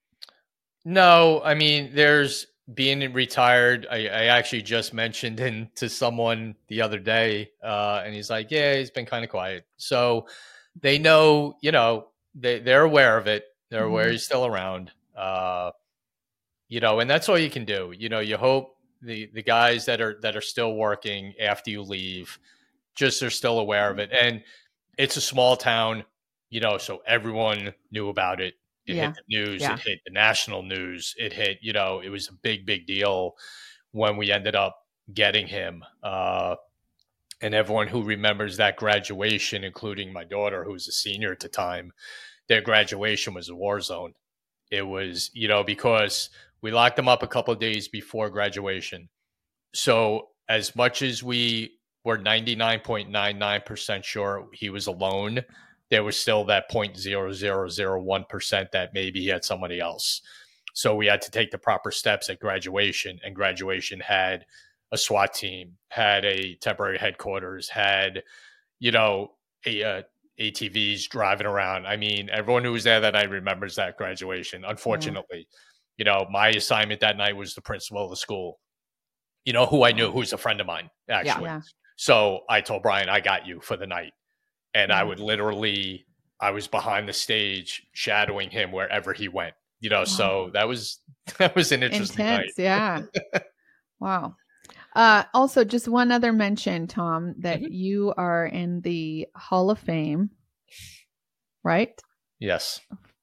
No, I mean, there's being retired. I, I actually just mentioned him to someone the other day, uh, and he's like, yeah, he's been kind of quiet. So they know, you know, they, they're aware of it. They're aware Mhm. he's still around, uh, you know, and that's all you can do. You know, you hope the, the guys that are, that are still working after you leave, just are still aware of it. And it's a small town, you know, so everyone knew about it. It Yeah. hit the news. Yeah. It hit the national news. It hit, you know, it was a big, big deal when we ended up getting him. Uh, and everyone who remembers that graduation, including my daughter, who was a senior at the time, their graduation was a war zone. It was, you know, because we locked them up a couple of days before graduation. So as much as we were ninety-nine point nine nine percent sure he was alone, there was still that zero point zero zero zero one percent that maybe he had somebody else. So we had to take the proper steps at graduation, and graduation had a SWAT team, had a temporary headquarters, had, you know, a, uh, A T Vs driving around. I mean, everyone who was there that night remembers that graduation. Unfortunately, you know, my assignment that night was the principal of the school. you know, who I knew, who's a friend of mine, actually. Yeah. So I told Brian, I got you for the night. And Yeah. I would literally, I was behind the stage shadowing him wherever he went, you know, Wow. so that was, that was an interesting Intense, night. yeah. Wow. Uh, also, just one other mention, Tom, that Mhm. you are in the Hall of Fame, right? Yes.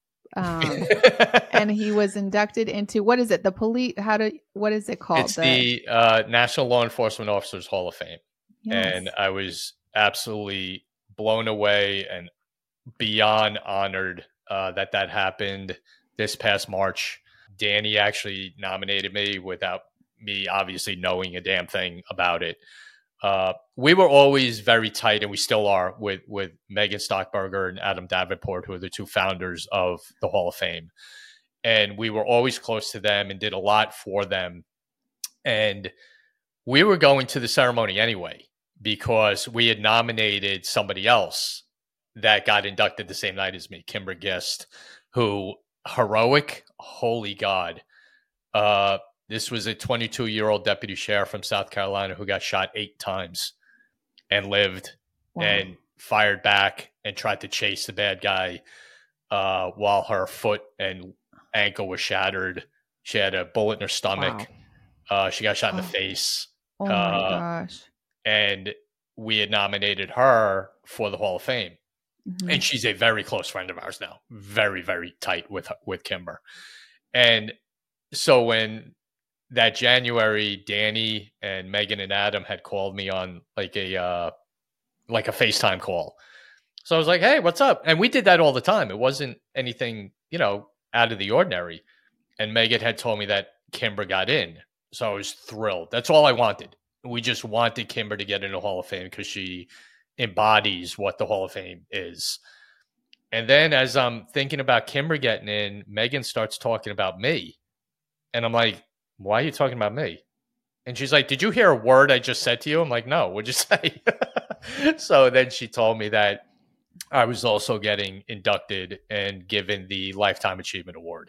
Um, and he was inducted into, what is it? The police, how do, what is it called? It's the uh, National Law Enforcement Officers Hall of Fame. Yes. And I was absolutely blown away and beyond honored uh, that that happened this past March. Danny actually nominated me without me obviously knowing a damn thing about it. Uh, we were always very tight, and we still are, with with Megan Stockberger and Adam Davenport, who are the two founders of the Hall of Fame. And we were always close to them and did a lot for them. And we were going to the ceremony anyway, because we had nominated somebody else that got inducted the same night as me, Kimber Gist, who heroic, holy God. Uh, this was a twenty-two-year-old deputy sheriff from South Carolina who got shot eight times and lived Wow. and fired back and tried to chase the bad guy uh, while her foot and ankle was shattered. She had a bullet in her stomach. Uh, she got shot in the Oh. face. Oh my uh, gosh. And we had nominated her for the Hall of Fame. Mhm. And she's a very close friend of ours now. Very, very tight with with Kimber. And so when that January, Danny and Megan and Adam had called me on like a uh, like a FaceTime call. So I was like, hey, what's up? And we did that all the time. It wasn't anything, you know, out of the ordinary. And Megan had told me that Kimber got in. So I was thrilled. That's all I wanted. We just wanted Kimber to get into the Hall of Fame because she embodies what the Hall of Fame is. And then as I'm thinking about Kimber getting in, Megan starts talking about me. And I'm like, why are you talking about me? And she's like, did you hear a word I just said to you? I'm like, no, what'd you say? So then she told me that I was also getting inducted and given the Lifetime Achievement Award,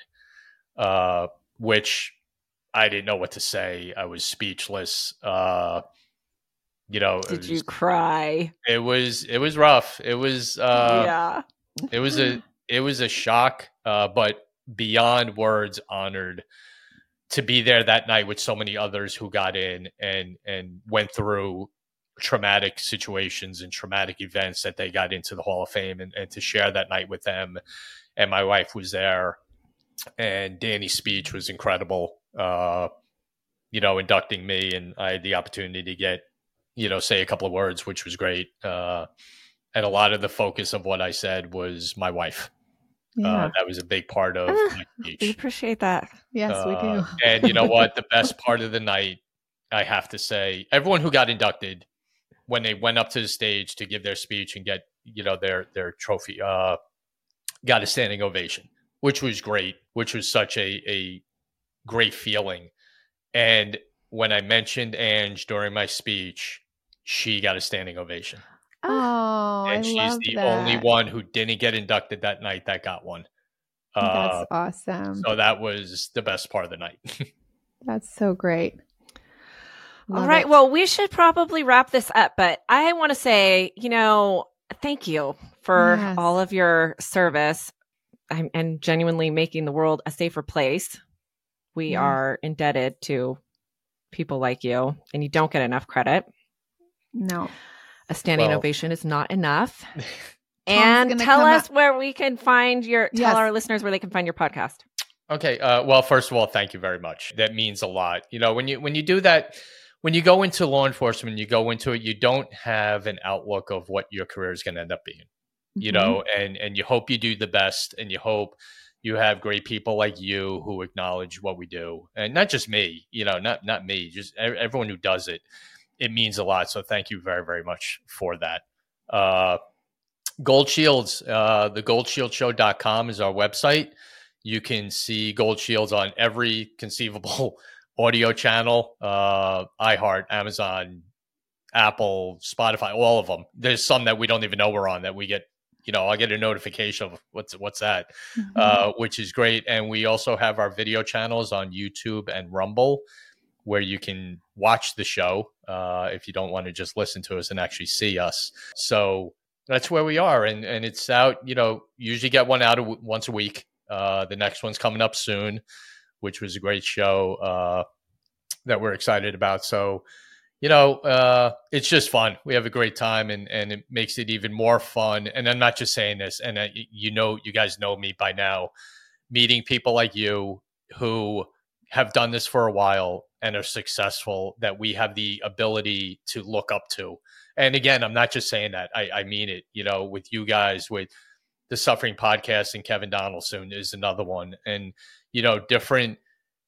uh, which I didn't know what to say. I was speechless. Uh, you know, it Did was, you cry? it was, it was rough. It was, uh, yeah. it was a, it was a shock, uh, but beyond words honored to be there that night with so many others who got in and, and went through traumatic situations and traumatic events that they got into the Hall of Fame, and, and to share that night with them. And my wife was there, and Danny's speech was incredible. Uh, you know, inducting me, and I had the opportunity to get, you know, say a couple of words, which was great. Uh, and a lot of the focus of what I said was my wife. Yeah. Uh, that was a big part of Ah, my speech. We appreciate that. Yes, we do. Uh, and you know what? The best part of the night, I have to say, everyone who got inducted, when they went up to the stage to give their speech and get, you know, their their trophy, uh, got a standing ovation, which was great, which was such a, a great feeling. And when I mentioned Ange during my speech, she got a standing ovation. Oh, And I she's love the that. only one who didn't get inducted that night that got one. Uh, That's awesome. so that was the best part of the night. That's so great. All Love right. it. Well, we should probably wrap this up, but I want to say, you know, thank you for Yes. all of your service and, and genuinely making the world a safer place. We Yeah. are indebted to people like you, and you don't get enough credit. No. A standing Well- ovation is not enough. Tom's and gonna tell come us up- where we can find your, tell Yes. our listeners where they can find your podcast. Okay. Uh, well, first of all, thank you very much. That means a lot. You know, when you when you do that, when you go into law enforcement, you go into it, you don't have an outlook of what your career is going to end up being. You Mhm. know, and and you hope you do the best, and you hope you have great people like you who acknowledge what we do, and not just me. You know, not not me, just e- everyone who does it. It means a lot. So thank you very very much for that. Uh, Gold Shields, uh, the gold shield show dot com is our website. You can see Gold Shields on every conceivable audio channel, uh, iHeart, Amazon, Apple, Spotify, all of them. There's some that we don't even know we're on that we get, you know, I'll get a notification of what's what's that, Mhm. uh, which is great. And we also have our video channels on YouTube and Rumble. where you can watch the show uh, if you don't want to just listen to us and actually see us. So that's where we are. And, and it's out, you know, usually get one out a, once a week. Uh, the next one's coming up soon, which was a great show uh, that we're excited about. So, you know, uh, it's just fun. We have a great time, and, and it makes it even more fun. And I'm not just saying this, and uh, you know, you guys know me by now, meeting people like you who have done this for a while and are successful, that we have the ability to look up to. And again, I'm not just saying that. I, I mean it, you know, with you guys, with the Suffering Podcast, and Kevin Donaldson is another one. And, you know, different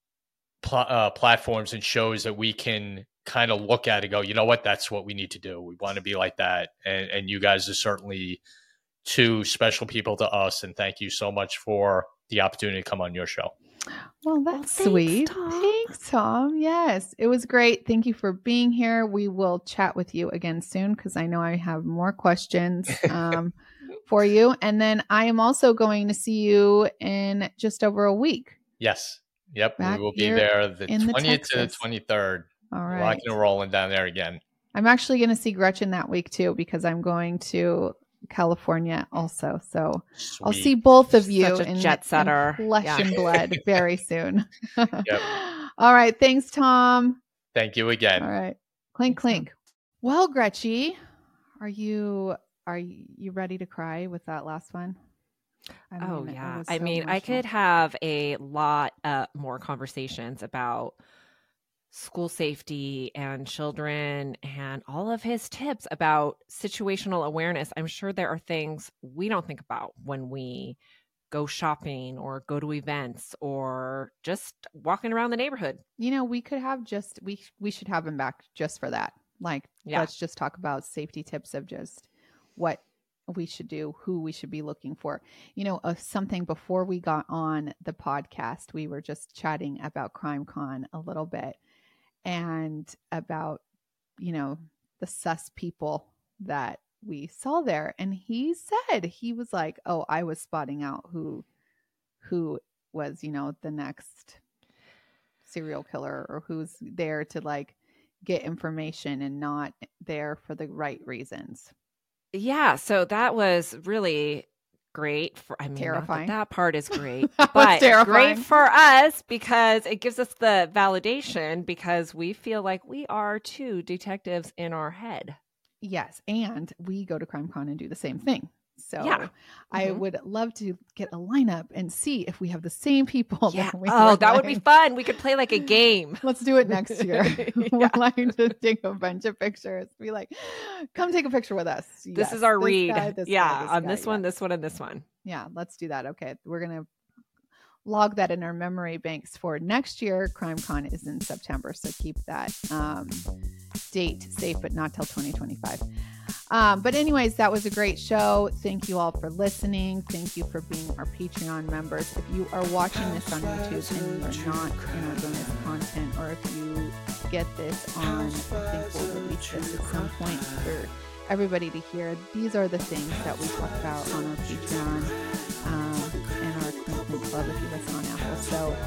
pl- uh, platforms and shows that we can kind of look at and go, you know what, that's what we need to do. We want to be like that. And, and you guys are certainly two special people to us. And thank you so much for the opportunity to come on your show. Well, that's Well, thanks, sweet. Tom. Thanks, Tom. Yes, it was great. Thank you for being here. We will chat with you again soon, because I know I have more questions um, for you. And then I am also going to see you in just over a week. Yes. Yep. Back we will be here there the in the twentieth to the Texas. twenty-third. All right. Rocking and rolling down there again. I'm actually going to see Gretchen that week too, because I'm going to California also. So I'll Sweet. see both of you Such a in, jet setter. in flesh Yeah. and blood very soon. Yep. All right. Thanks, Tom. Thank you again. All right. Clink, clink. Well, Gretchen, are you are you ready to cry with that last one? I Oh mean, it yeah. was I so mean, I emotional. could have a lot uh, more conversations about school safety and children and all of his tips about situational awareness. I'm sure there are things we don't think about when we go shopping or go to events or just walking around the neighborhood. You know, we could have just we we should have him back just for that. Like, Yeah. let's just talk about safety tips of just what we should do, who we should be looking for. You know, uh, something before we got on the podcast, we were just chatting about CrimeCon a little bit and about, you know, the sus people that we saw there. And he said, he was like, oh, I was spotting out who, who was, you know, the next serial killer, or who's there to like get information and not there for the right reasons. Yeah, so that was really great. For I mean, not that Terrifying. that part is great, That was but terrifying. great for us because it gives us the validation, because we feel like we are two detectives in our head. Yes. And we go to CrimeCon and do the same thing. So Yeah. I Mhm. would love to get a lineup and see if we have the same people. Yeah. That we Oh, were that would be like- fun. We could play like a game. Let's do it next year. Yeah. We're like to take a bunch of pictures. Be like, come take a picture with us. This Yes, is our this read. guy, this yeah, guy, this on guy, this one, yeah. this one, and this one. Yeah, let's do that. Okay. We're going to log that in our memory banks for next year. CrimeCon is in September. So keep that um, date safe, but not till twenty twenty-five. Um, but anyways, that was a great show. Thank you all for listening. Thank you for being our Patreon members. If you are watching this on YouTube and you are not in our bonus content, or if you get this on, I think we'll release this at some point for everybody to hear. These are the things that we talk about on our Patreon um, and our Commitment Club if you listen on Apple. So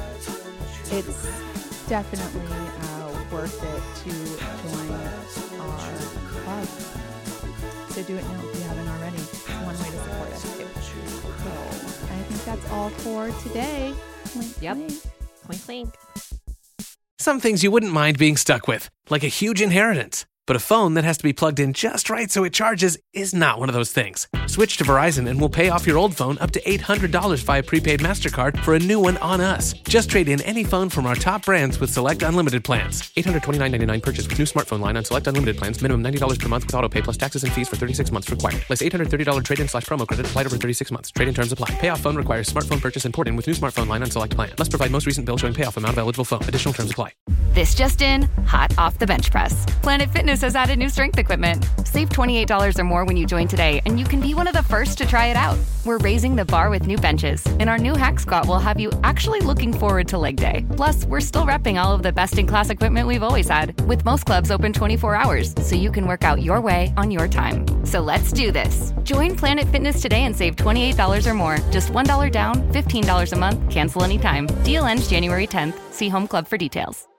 it's definitely uh, worth it to join our club. So do it now if you haven't already. It's one way to support us too. So I think that's all for today. Clink, Yep. clink. Clink, clink. Some things you wouldn't mind being stuck with, like a huge inheritance. But a phone that has to be plugged in just right so it charges is not one of those things. Switch to Verizon and we'll pay off your old phone up to eight hundred dollars via prepaid MasterCard for a new one on us. Just trade in any phone from our top brands with select unlimited plans. eight hundred twenty-nine dollars and ninety-nine cents purchase with new smartphone line on select unlimited plans. Minimum ninety dollars per month with auto pay plus taxes and fees for thirty-six months required. Less eight hundred thirty dollars trade-in slash promo credit applied over thirty-six months. Trade-in terms apply. Payoff phone requires smartphone purchase and port-in with new smartphone line on select plan. Must provide most recent bill showing payoff amount of eligible phone. Additional terms apply. This just in, hot off the bench press. Planet Fitness has added new strength equipment. Save twenty-eight dollars or more when you join today, and you can be one of the first to try it out. We're raising the bar with new benches, and our new Hack Squat will have you actually looking forward to leg day. Plus, we're still repping all of the best-in-class equipment we've always had, with most clubs open twenty-four hours, so you can work out your way on your time. So let's do this. Join Planet Fitness today and save twenty-eight dollars or more. Just one dollar down, fifteen dollars a month, cancel anytime. Deal ends January tenth. See Home Club for details.